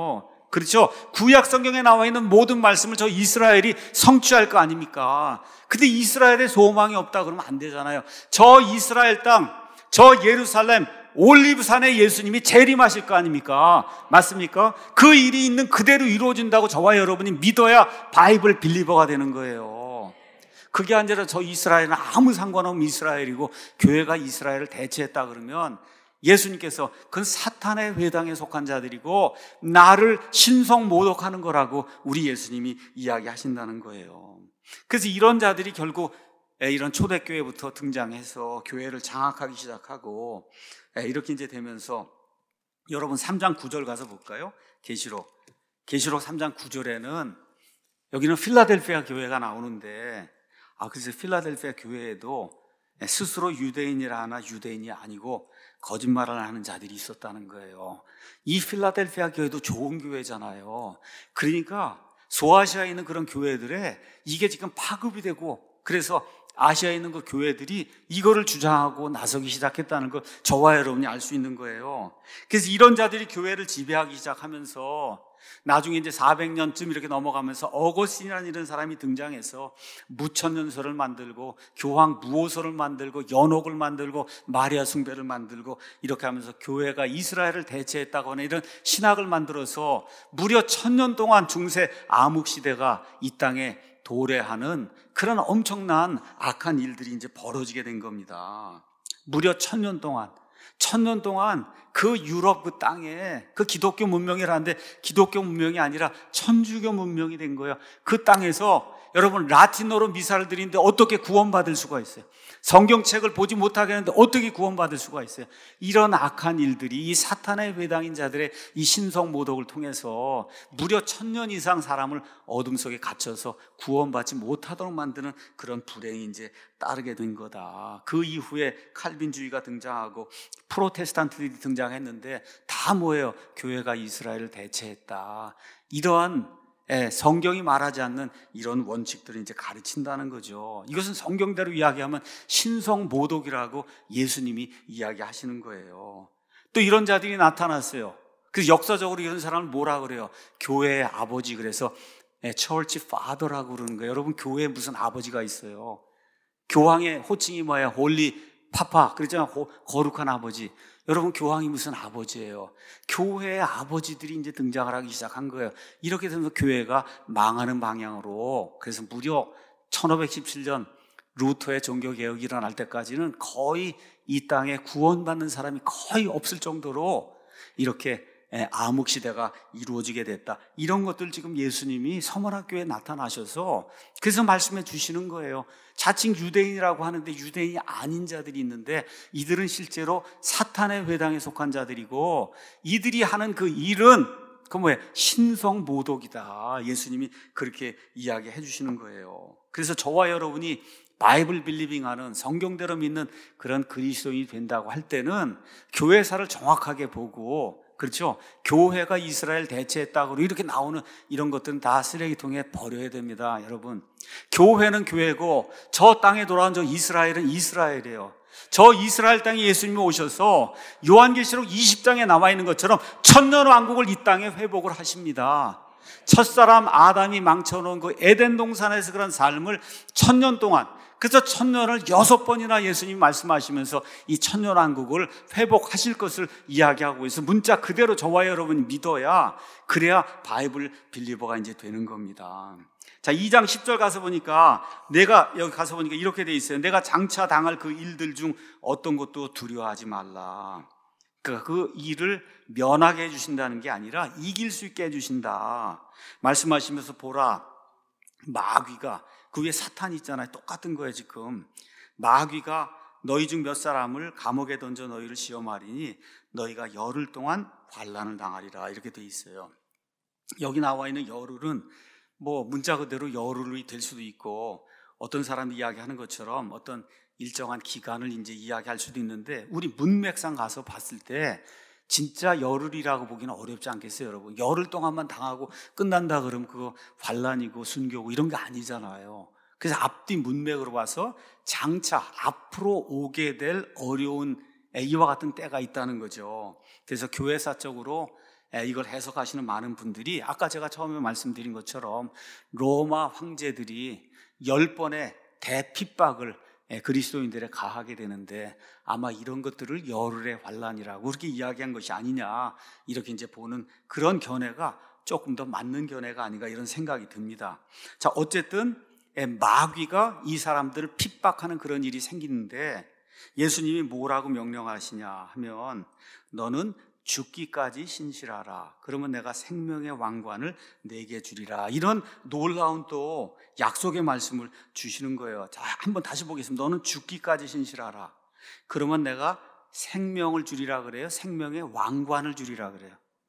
그렇죠? 구약 성경에 나와 있는 모든 말씀을 저 이스라엘이 성취할 거 아닙니까? 근데 이스라엘에 소망이 없다 그러면 안 되잖아요. 저 이스라엘 땅, 저 예루살렘 올리브산에 예수님이 재림하실 거 아닙니까? 맞습니까? 그 일이 있는 그대로 이루어진다고 저와 여러분이 믿어야 바이블 빌리버가 되는 거예요. 그게 아니라 저 이스라엘은 아무 상관없는 이스라엘이고 교회가 이스라엘을 대체했다 그러면 예수님께서 그건 사탄의 회당에 속한 자들이고 나를 신성 모독하는 거라고 우리 예수님이 이야기하신다는 거예요. 그래서 이런 자들이 결국 이런 초대교회부터 등장해서 교회를 장악하기 시작하고 이렇게 이제 되면서 여러분 3장 9절 가서 볼까요? 계시록 3장 9절에는 여기는 필라델피아 교회가 나오는데 그래서 필라델피아 교회에도 스스로 유대인이라 하나 유대인이 아니고 거짓말을 하는 자들이 있었다는 거예요. 이 필라델피아 교회도 좋은 교회잖아요. 그러니까 소아시아에 있는 그런 교회들에 이게 지금 파급이 되고 그래서 아시아에 있는 그 교회들이 이거를 주장하고 나서기 시작했다는 걸 저와 여러분이 알 수 있는 거예요. 그래서 이런 자들이 교회를 지배하기 시작하면서 나중에 이제 400년쯤 이렇게 넘어가면서 어거스틴이라는 이런 사람이 등장해서 무천년설을 만들고 교황 무호설을 만들고 연옥을 만들고 마리아 숭배를 만들고 이렇게 하면서 교회가 이스라엘을 대체했다고 하는 이런 신학을 만들어서 무려 1000년 동안 중세 암흑시대가 이 땅에 도래하는 그런 엄청난 악한 일들이 이제 벌어지게 된 겁니다. 무려 1000년 동안 그 유럽 그 땅에 그 기독교 문명이라는데 기독교 문명이 아니라 천주교 문명이 된 거예요. 그 땅에서 여러분 라틴어로 미사를 드리는데 어떻게 구원받을 수가 있어요? 성경책을 보지 못하게 하는데 어떻게 구원받을 수가 있어요? 이런 악한 일들이 이 사탄의 회당인 자들의 이 신성 모독을 통해서 무려 1000년 이상 사람을 어둠 속에 갇혀서 구원받지 못하도록 만드는 그런 불행이 이제 따르게 된 거다. 그 이후에 칼빈주의가 등장하고 프로테스탄트들이 등장했는데 다 뭐예요? 교회가 이스라엘을 대체했다. 이러한 성경이 말하지 않는 이런 원칙들을 이제 가르친다는 거죠. 이것은 성경대로 이야기하면 신성 모독이라고 예수님이 이야기하시는 거예요. 또 이런 자들이 나타났어요. 그래서 역사적으로 이런 사람을 뭐라 그래요? 교회의 아버지. 그래서 처치 파더라고 그러는 거예요. 여러분 교회에 무슨 아버지가 있어요? 교황의 호칭이 뭐예요? 홀리 파파. 그렇잖아요. 거룩한 아버지. 여러분 교황이 무슨 아버지예요? 교회의 아버지들이 이제 등장을 하기 시작한 거예요. 이렇게 되면서 교회가 망하는 방향으로, 그래서 무려 1517년 루터의 종교개혁이 일어날 때까지는 거의 이 땅에 구원받는 사람이 거의 없을 정도로 이렇게 암흑시대가 이루어지게 됐다. 이런 것들 지금 예수님이 서머나교회에 나타나셔서 그래서 말씀해 주시는 거예요. 자칭 유대인이라고 하는데 유대인이 아닌 자들이 있는데 이들은 실제로 사탄의 회당에 속한 자들이고 이들이 하는 그 일은 그 뭐예요? 신성 모독이다. 예수님이 그렇게 이야기해 주시는 거예요. 그래서 저와 여러분이 바이블 빌리빙하는 성경대로 믿는 그런 그리스도인이 된다고 할 때는 교회사를 정확하게 보고, 그렇죠? 교회가 이스라엘 대체했다고 이렇게 나오는 이런 것들은 다 쓰레기통에 버려야 됩니다. 여러분, 교회는 교회고 저 땅에 돌아온 저 이스라엘은 이스라엘이에요. 저 이스라엘 땅에 예수님이 오셔서 요한계시록 20장에 나와 있는 것처럼 천년 왕국을 이 땅에 회복을 하십니다. 첫사람 아담이 망쳐놓은 그 에덴 동산에서 그런 삶을 1000년 동안, 그래서 1000년을 6번이나 예수님이 말씀하시면서 이 천년왕국을 회복하실 것을 이야기하고 있어서 문자 그대로 저와 여러분이 믿어야, 그래야 바이블 빌리버가 이제 되는 겁니다. 자, 2장 10절 가서 보니까 여기 가서 보니까 이렇게 돼 있어요. 내가 장차 당할 그 일들 중 어떤 것도 두려워하지 말라. 그러니까 그 일을 면하게 해주신다는 게 아니라 이길 수 있게 해주신다. 말씀하시면서 보라, 마귀가, 그 위에 사탄이 있잖아요. 똑같은 거예요 지금. 마귀가 너희 중 몇 사람을 감옥에 던져 너희를 시험하리니 너희가 열흘 동안 환난을 당하리라. 이렇게 돼 있어요. 여기 나와 있는 열흘은 뭐 문자 그대로 열흘이 될 수도 있고, 어떤 사람이 이야기하는 것처럼 어떤 일정한 기간을 이제 이야기할 수도 있는데, 우리 문맥상 가서 봤을 때 진짜 열흘이라고 보기는 어렵지 않겠어요, 여러분? 열흘 동안만 당하고 끝난다 그러면 그거 환난이고 순교고 이런 게 아니잖아요. 그래서 앞뒤 문맥으로 봐서 장차 앞으로 오게 될 어려운 이와 같은 때가 있다는 거죠. 그래서 교회사적으로 이걸 해석하시는 많은 분들이 아까 제가 처음에 말씀드린 것처럼 로마 황제들이 10번의 대핍박을 그리스도인들에 가하게 되는데 아마 이런 것들을 열흘의 환란이라고 그렇게 이야기한 것이 아니냐, 이렇게 이제 보는 그런 견해가 조금 더 맞는 견해가 아닌가, 이런 생각이 듭니다. 자, 어쨌든 마귀가 이 사람들을 핍박하는 그런 일이 생기는데 예수님이 뭐라고 명령하시냐 하면, 너는 죽기까지 신실하라. 그러면 내가 생명의 왕관을 내게 주리라. 이런 놀라운 또 약속의 말씀을 주시는 거예요. 자, 한번 다시 보겠습니다. 너는 죽기까지 신실하라. 그러면 내가 생명을 주리라 그래요? 생명의 왕관을 주리라 그래요?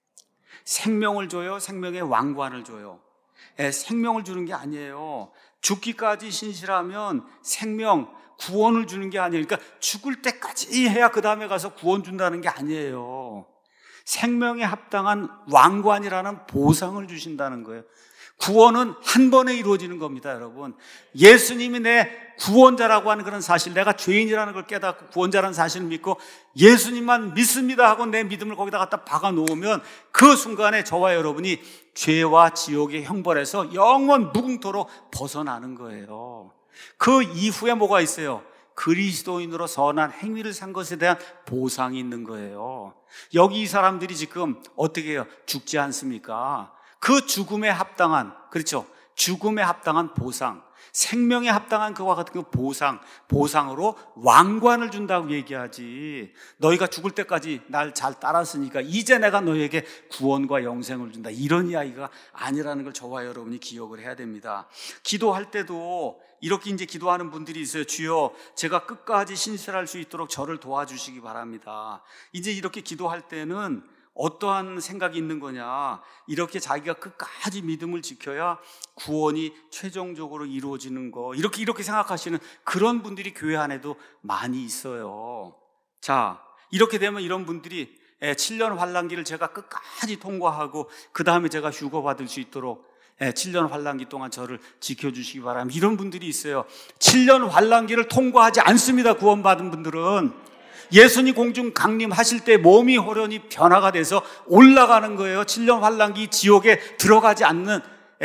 생명을 줘요? 생명의 왕관을 줘요? 생명을 주는 게 아니에요. 죽기까지 신실하면 생명, 구원을 주는 게 아니에요. 그러니까 죽을 때까지 해야 그 다음에 가서 구원 준다는 게 아니에요. 생명에 합당한 왕관이라는 보상을 주신다는 거예요. 구원은 한 번에 이루어지는 겁니다, 여러분. 예수님이 내 구원자라고 하는 그런 사실, 내가 죄인이라는 걸 깨닫고 구원자라는 사실을 믿고 예수님만 믿습니다 하고 내 믿음을 거기다 갖다 박아 놓으면 그 순간에 저와 여러분이 죄와 지옥의 형벌에서 영원 무궁토로 벗어나는 거예요. 그 이후에 뭐가 있어요? 그리스도인으로 선한 행위를 산 것에 대한 보상이 있는 거예요. 여기 이 사람들이 지금 어떻게 해요? 죽지 않습니까? 그 죽음에 합당한, 그렇죠? 죽음에 합당한 보상, 생명에 합당한 그와 같은 그 보상으로 왕관을 준다고 얘기하지. 너희가 죽을 때까지 날 잘 따랐으니까 이제 내가 너희에게 구원과 영생을 준다, 이런 이야기가 아니라는 걸 저와 여러분이 기억을 해야 됩니다. 기도할 때도 이렇게 이제 기도하는 분들이 있어요. 주여, 제가 끝까지 신실할 수 있도록 저를 도와주시기 바랍니다. 이제 이렇게 기도할 때는 어떠한 생각이 있는 거냐, 이렇게 자기가 끝까지 믿음을 지켜야 구원이 최종적으로 이루어지는 거, 이렇게 생각하시는 그런 분들이 교회 안에도 많이 있어요. 자, 이렇게 되면 이런 분들이 7년 환란기를 제가 끝까지 통과하고 그 다음에 제가 휴거 받을 수 있도록 7년 환란기 동안 저를 지켜주시기 바랍니다, 이런 분들이 있어요. 7년 환란기를 통과하지 않습니다. 구원받은 분들은 예수님 공중 강림하실 때 몸이 호련히 변화가 돼서 올라가는 거예요. 7년 환란기 지옥에 들어가지 않는,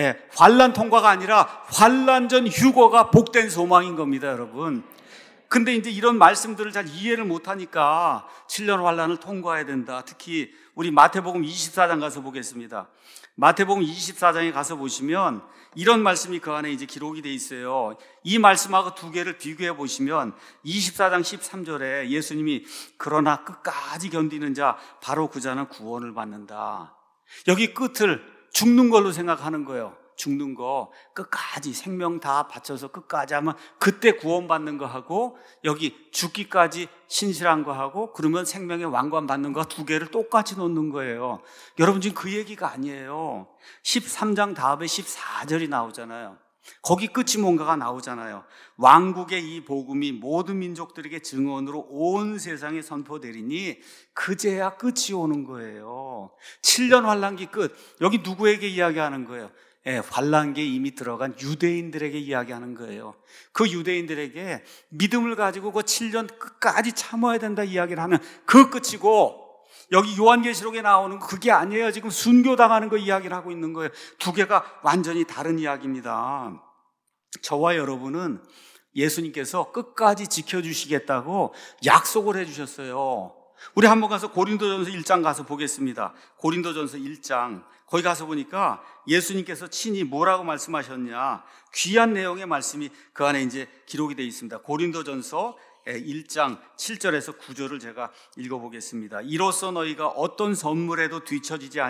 환란 통과가 아니라 환란 전 휴거가 복된 소망인 겁니다, 여러분. 근데 이제 이런 말씀들을 잘 이해를 못하니까 7년 환란을 통과해야 된다. 특히 우리 마태복음 24장 가서 보겠습니다. 마태복음 24장에 가서 보시면 이런 말씀이 그 안에 이제 기록이 돼 있어요. 이 말씀하고 두 개를 비교해 보시면 24장 13절에 예수님이 그러나 끝까지 견디는 자 바로 그 자는 구원을 받는다. 여기 끝을 죽는 걸로 생각하는 거예요. 죽는 거 끝까지 생명 다 바쳐서 끝까지 하면 그때 구원받는 거 하고, 여기 죽기까지 신실한 거 하고, 그러면 생명의 왕관 받는 거 두 개를 똑같이 놓는 거예요. 여러분, 지금 그 얘기가 아니에요. 13장 다음에 14절이 나오잖아요. 거기 끝이 뭔가가 나오잖아요. 왕국의 이 복음이 모든 민족들에게 증언으로 온 세상에 선포되리니 그제야 끝이 오는 거예요. 7년 환란기 끝. 여기 누구에게 이야기하는 거예요? 환란기에 이미 들어간 유대인들에게 이야기하는 거예요. 그 유대인들에게 믿음을 가지고 그 7년 끝까지 참아야 된다 이야기를 하는 그 끝이고, 여기 요한계시록에 나오는 거 그게 아니에요. 지금 순교당하는 거 이야기를 하고 있는 거예요. 두 개가 완전히 다른 이야기입니다. 저와 여러분은 예수님께서 끝까지 지켜주시겠다고 약속을 해주셨어요. 우리 한번 가서 고린도전서 1장 가서 보겠습니다. 고린도전서 1장 거기 가서 보니까 예수님께서 친히 뭐라고 말씀하셨냐, 귀한 내용의 말씀이 그 안에 이제 기록이 되어 있습니다. 고린도전서 1장 7절에서 9절을 제가 읽어보겠습니다. 이로써 너희가 어떤 선물에도 뒤처지지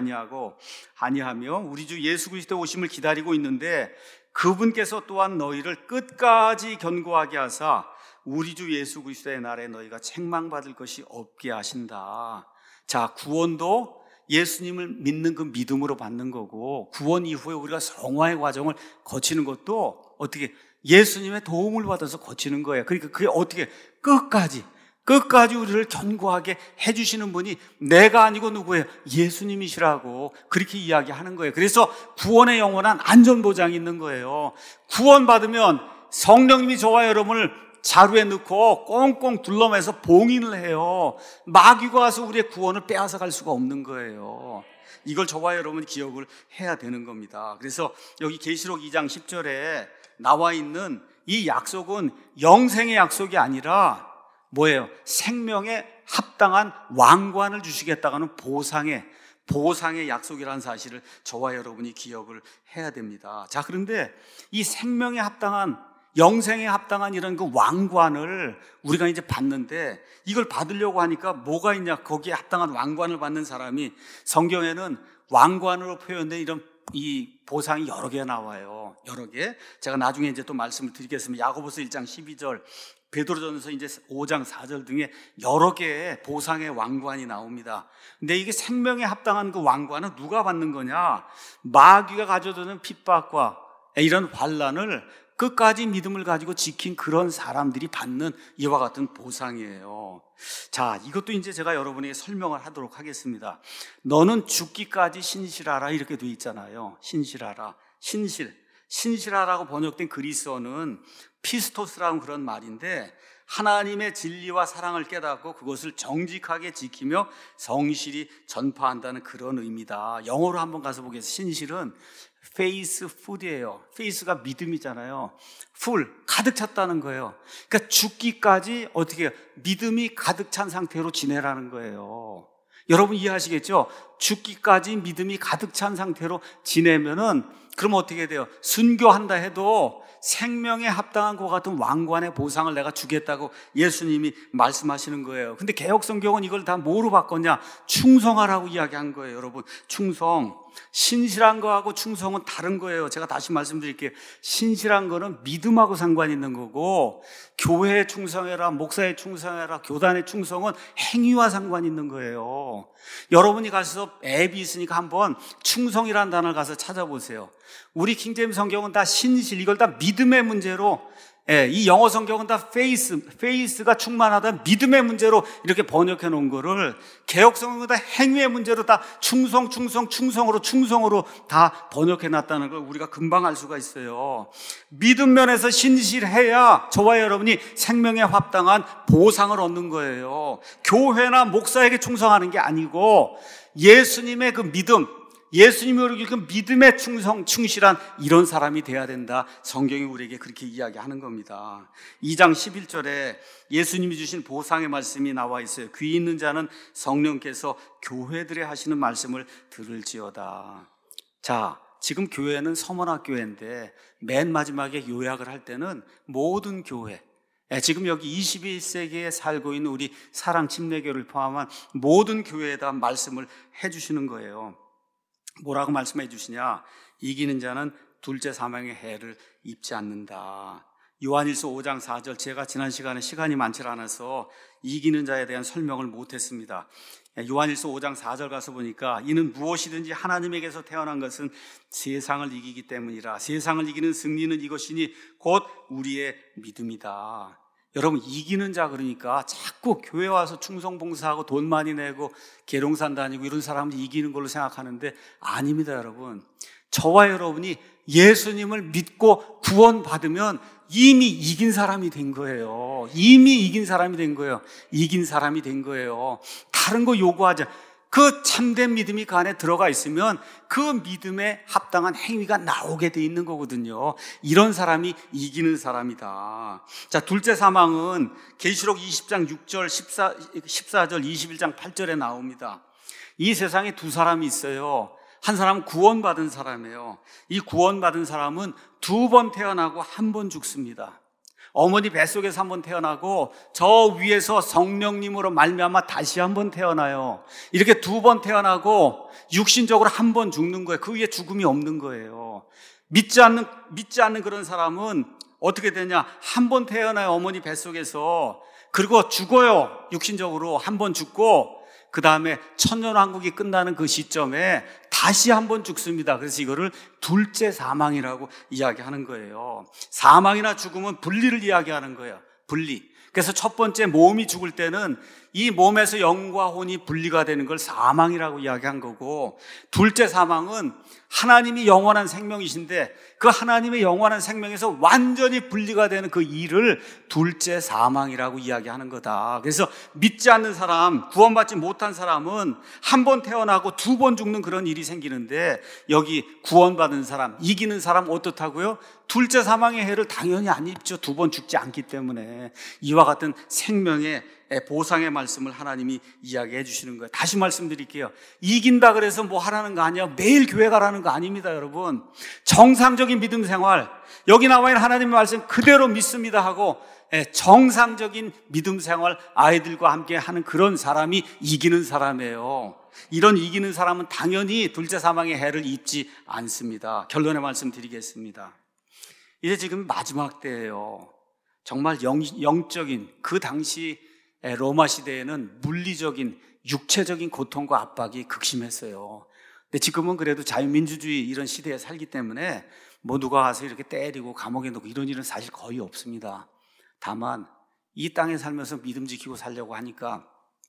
아니하며 우리 주 예수 그리스도 오심을 기다리고 있는데, 그분께서 또한 너희를 끝까지 견고하게 하사 우리 주 예수 그리스도의 날에 너희가 책망받을 것이 없게 하신다. 자, 구원도 예수님을 믿는 그 믿음으로 받는 거고, 구원 이후에 우리가 성화의 과정을 거치는 것도 어떻게 예수님의 도움을 받아서 거치는 거예요. 그러니까 그게 어떻게 끝까지 우리를 견고하게 해주시는 분이 내가 아니고 누구예요? 예수님이시라고 그렇게 이야기하는 거예요. 그래서 구원의 영원한 안전보장이 있는 거예요. 구원받으면 성령님이 저와 여러분을 자루에 넣고 꽁꽁 둘러매서 봉인을 해요. 마귀가 와서 우리의 구원을 빼앗아 갈 수가 없는 거예요. 이걸 저와 여러분 기억을 해야 되는 겁니다. 그래서 여기 계시록 2장 10절에 나와 있는 이 약속은 영생의 약속이 아니라 뭐예요? 생명에 합당한 왕관을 주시겠다는 보상의 약속이라는 사실을 저와 여러분이 기억을 해야 됩니다. 자, 그런데 이 생명에 합당한, 영생에 합당한 이런 그 왕관을 우리가 이제 받는데, 이걸 받으려고 하니까 뭐가 있냐? 거기에 합당한 왕관을 받는 사람이, 성경에는 왕관으로 표현된 이런 이 보상이 여러 개 나와요. 여러 개. 제가 나중에 이제 또 말씀을 드리겠습니다. 야고보서 1장 12절, 베드로전서 이제 5장 4절 등의 여러 개의 보상의 왕관이 나옵니다. 근데 이게 생명에 합당한 그 왕관은 누가 받는 거냐? 마귀가 가져오는 핍박과 이런 환난을 끝까지 믿음을 가지고 지킨 그런 사람들이 받는 이와 같은 보상이에요. 자, 이것도 이제 제가 여러분에게 설명을 하도록 하겠습니다. 너는 죽기까지 신실하라, 이렇게 돼 있잖아요. 신실하라. 신실하라고 번역된 그리스어는 피스토스라는 그런 말인데, 하나님의 진리와 사랑을 깨닫고 그것을 정직하게 지키며 성실히 전파한다는 그런 의미다. 영어로 한번 가서 보겠습니다. 신실은 faithful이에요. faith가 믿음이잖아요. full, 가득 찼다는 거예요. 그러니까 죽기까지 어떻게 해요? 믿음이 가득 찬 상태로 지내라는 거예요. 여러분 이해하시겠죠? 죽기까지 믿음이 가득 찬 상태로 지내면은, 그럼 어떻게 돼요? 순교한다 해도 생명에 합당한 것 같은 왕관의 보상을 내가 주겠다고 예수님이 말씀하시는 거예요. 근데 개역성경은 이걸 다 뭐로 바꿨냐? 충성하라고 이야기한 거예요. 여러분, 충성. 신실한 거하고 충성은 다른 거예요. 제가 다시 말씀드릴게요. 신실한 거는 믿음하고 상관이 있는 거고, 교회에 충성해라, 목사에 충성해라, 교단에 충성은 행위와 상관이 있는 거예요. 여러분이 가서 앱이 있으니까 한번 충성이라는 단어를 가서 찾아보세요. 우리 킹제임스 성경은 다 신실, 이걸 다 믿음의 문제로, 이 영어 성경은 다 faith가 충만하다, 믿음의 문제로 이렇게 번역해 놓은 거를, 개역 성경은 다 행위의 문제로 다 충성으로 다 번역해 놨다는 걸 우리가 금방 알 수가 있어요. 믿음 면에서 신실해야 저와 여러분이 생명에 합당한 보상을 얻는 거예요. 교회나 목사에게 충성하는 게 아니고 예수님의 그 믿음, 예수님이 우리에게 그 믿음에 충실한 이런 사람이 돼야 된다. 성경이 우리에게 그렇게 이야기하는 겁니다. 2장 11절에 예수님이 주신 보상의 말씀이 나와 있어요. 귀 있는 자는 성령께서 교회들에 하시는 말씀을 들을지어다. 자, 지금 교회는 서문학교회인데 맨 마지막에 요약을 할 때는 모든 교회, 지금 여기 21세기에 살고 있는 우리 사랑침례교를 포함한 모든 교회에다 말씀을 해주시는 거예요. 뭐라고 말씀해 주시냐? 이기는 자는 둘째 사망의 해를 입지 않는다. 요한일서 5장 4절, 제가 지난 시간에 시간이 많지 않아서 이기는 자에 대한 설명을 못했습니다. 요한일서 5장 4절 가서 보니까, 이는 무엇이든지 하나님에게서 태어난 것은 세상을 이기기 때문이라. 세상을 이기는 승리는 이것이니 곧 우리의 믿음이다. 여러분, 이기는 자 그러니까 자꾸 교회 와서 충성봉사하고 돈 많이 내고 계룡산 다니고 이런 사람들이 이기는 걸로 생각하는데 아닙니다. 여러분, 저와 여러분이 예수님을 믿고 구원받으면 이미 이긴 사람이 된 거예요. 이미 이긴 사람이 된 거예요. 이긴 사람이 된 거예요. 다른 거 요구하지, 그 참된 믿음이 그 안에 들어가 있으면 그 믿음에 합당한 행위가 나오게 돼 있는 거거든요. 이런 사람이 이기는 사람이다. 자, 둘째 사망은 계시록 20장 6절, 14절, 21장 8절에 나옵니다. 이 세상에 두 사람이 있어요. 한 사람은 구원받은 사람이에요. 이 구원받은 사람은 두 번 태어나고 한 번 죽습니다. 어머니 뱃속에서 한 번 태어나고 저 위에서 성령님으로 말미암아 다시 한 번 태어나요. 이렇게 두 번 태어나고 육신적으로 한 번 죽는 거예요. 그 위에 죽음이 없는 거예요. 믿지 않는 그런 사람은 어떻게 되냐? 한 번 태어나요, 어머니 뱃속에서. 그리고 죽어요. 육신적으로 한 번 죽고 그 다음에 천년왕국이 끝나는 그 시점에 다시 한 번 죽습니다. 그래서 이거를 둘째 사망이라고 이야기하는 거예요. 사망이나 죽음은 분리를 이야기하는 거예요. 분리. 그래서 첫 번째 몸이 죽을 때는 이 몸에서 영과 혼이 분리가 되는 걸 사망이라고 이야기한 거고, 둘째 사망은 하나님이 영원한 생명이신데 그 하나님의 영원한 생명에서 완전히 분리가 되는 그 일을 둘째 사망이라고 이야기하는 거다. 그래서 믿지 않는 사람, 구원받지 못한 사람은 한 번 태어나고 두 번 죽는 그런 일이 생기는데, 여기 구원받은 사람, 이기는 사람 어떻다고요? 둘째 사망의 해를 당연히 안 입죠. 두 번 죽지 않기 때문에. 이와 같은 생명의 보상의 말씀을 하나님이 이야기해 주시는 거예요. 다시 말씀드릴게요. 이긴다 그래서 뭐 하라는 거 아니에요. 매일 교회 가라는 거 아닙니다, 여러분. 정상적인 믿음 생활, 여기 나와 있는 하나님의 말씀 그대로 믿습니다 하고 정상적인 믿음 생활 아이들과 함께 하는 그런 사람이 이기는 사람이에요. 이런 이기는 사람은 당연히 둘째 사망의 해를 입지 않습니다. 결론의 말씀 드리겠습니다. 이제 지금 마지막 때예요. 정말 영적인, 그 당시 로마 시대에는 물리적인, 육체적인 고통과 압박이 극심했어요. 근데 지금은 그래도 자유민주주의 이런 시대에 살기 때문에 뭐 누가 와서 이렇게 때리고 감옥에 넣고 이런 일은 사실 거의 없습니다. 다만 이 땅에 살면서 믿음 지키고 살려고 하니까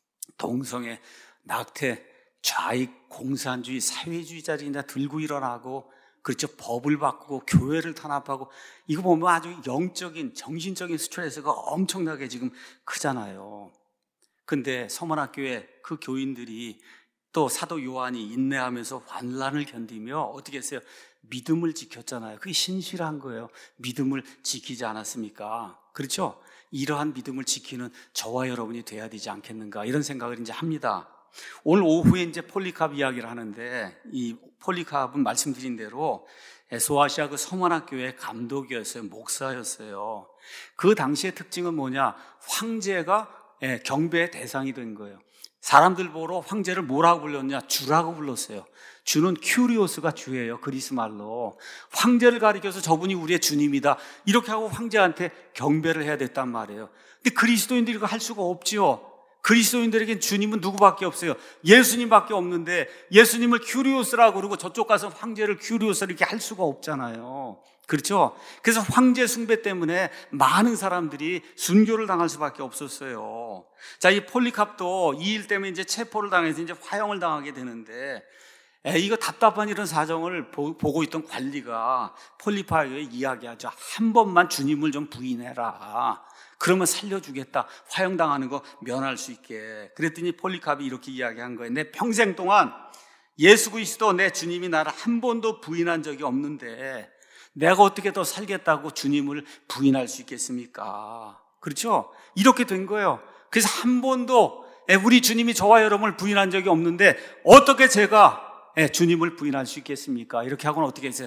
동성애, 낙태, 좌익, 공산주의, 사회주의자들이 들고 일어나고, 그렇죠, 법을 바꾸고 교회를 탄압하고, 이거 보면 아주 영적인, 정신적인 스트레스가 엄청나게 지금 크잖아요. 근데 서문학교에 그 교인들이 또 사도 요한이 인내하면서 환난을 견디며 어떻게 했어요? 믿음을 지켰잖아요. 그게 신실한 거예요. 믿음을 지키지 않았습니까? 그렇죠? 이러한 믿음을 지키는 저와 여러분이 돼야 되지 않겠는가, 이런 생각을 이제 합니다. 오늘 오후에 이제 폴리캅 이야기를 하는데, 이 폴리캅은 말씀드린 대로 소아시아 그 서문학교의 감독이었어요. 목사였어요. 그 당시의 특징은 뭐냐? 황제가 경배의 대상이 된 거예요. 사람들 보러 황제를 뭐라고 불렀냐? 주라고 불렀어요. 주는 큐리오스가 주예요. 그리스 말로. 황제를 가리켜서 저분이 우리의 주님이다, 이렇게 하고 황제한테 경배를 해야 됐단 말이에요. 근데 그리스도인들이 그거 할 수가 없지요. 그리스도인들에겐 주님은 누구밖에 없어요? 예수님밖에 없는데 예수님을 큐리오스라고 그러고 저쪽 가서 황제를 큐리오스 이렇게 할 수가 없잖아요. 그렇죠? 그래서 황제 숭배 때문에 많은 사람들이 순교를 당할 수밖에 없었어요. 자, 이 폴리캅도 이 일 때문에 이제 체포를 당해서 이제 화형을 당하게 되는데, 이거 답답한 이런 사정을 보고 있던 관리가 폴리캅에게 이야기하죠. 한 번만 주님을 좀 부인해라. 그러면 살려주겠다. 화형당하는 거 면할 수 있게. 그랬더니 폴리캅이 이렇게 이야기한 거예요. 내 평생 동안 예수 그리스도 내 주님이 나를 한 번도 부인한 적이 없는데 내가 어떻게 더 살겠다고 주님을 부인할 수 있겠습니까? 그렇죠? 이렇게 된 거예요. 그래서 한 번도 우리 주님이 저와 여러분을 부인한 적이 없는데 어떻게 제가 주님을 부인할 수 있겠습니까? 이렇게 하고는 어떻게 해서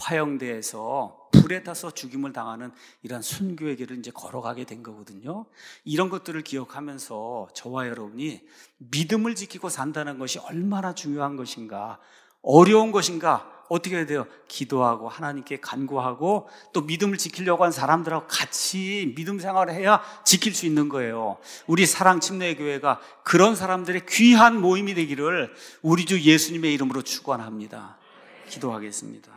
화형대에서 불에 타서 죽임을 당하는 이런 순교의 길을 이제 걸어가게 된 거거든요. 이런 것들을 기억하면서 저와 여러분이 믿음을 지키고 산다는 것이 얼마나 중요한 것인가, 어려운 것인가, 어떻게 해야 돼요? 기도하고 하나님께 간구하고 또 믿음을 지키려고 한 사람들하고 같이 믿음 생활을 해야 지킬 수 있는 거예요. 우리 사랑 침례교회가 그런 사람들의 귀한 모임이 되기를 우리 주 예수님의 이름으로 축원합니다. 기도하겠습니다.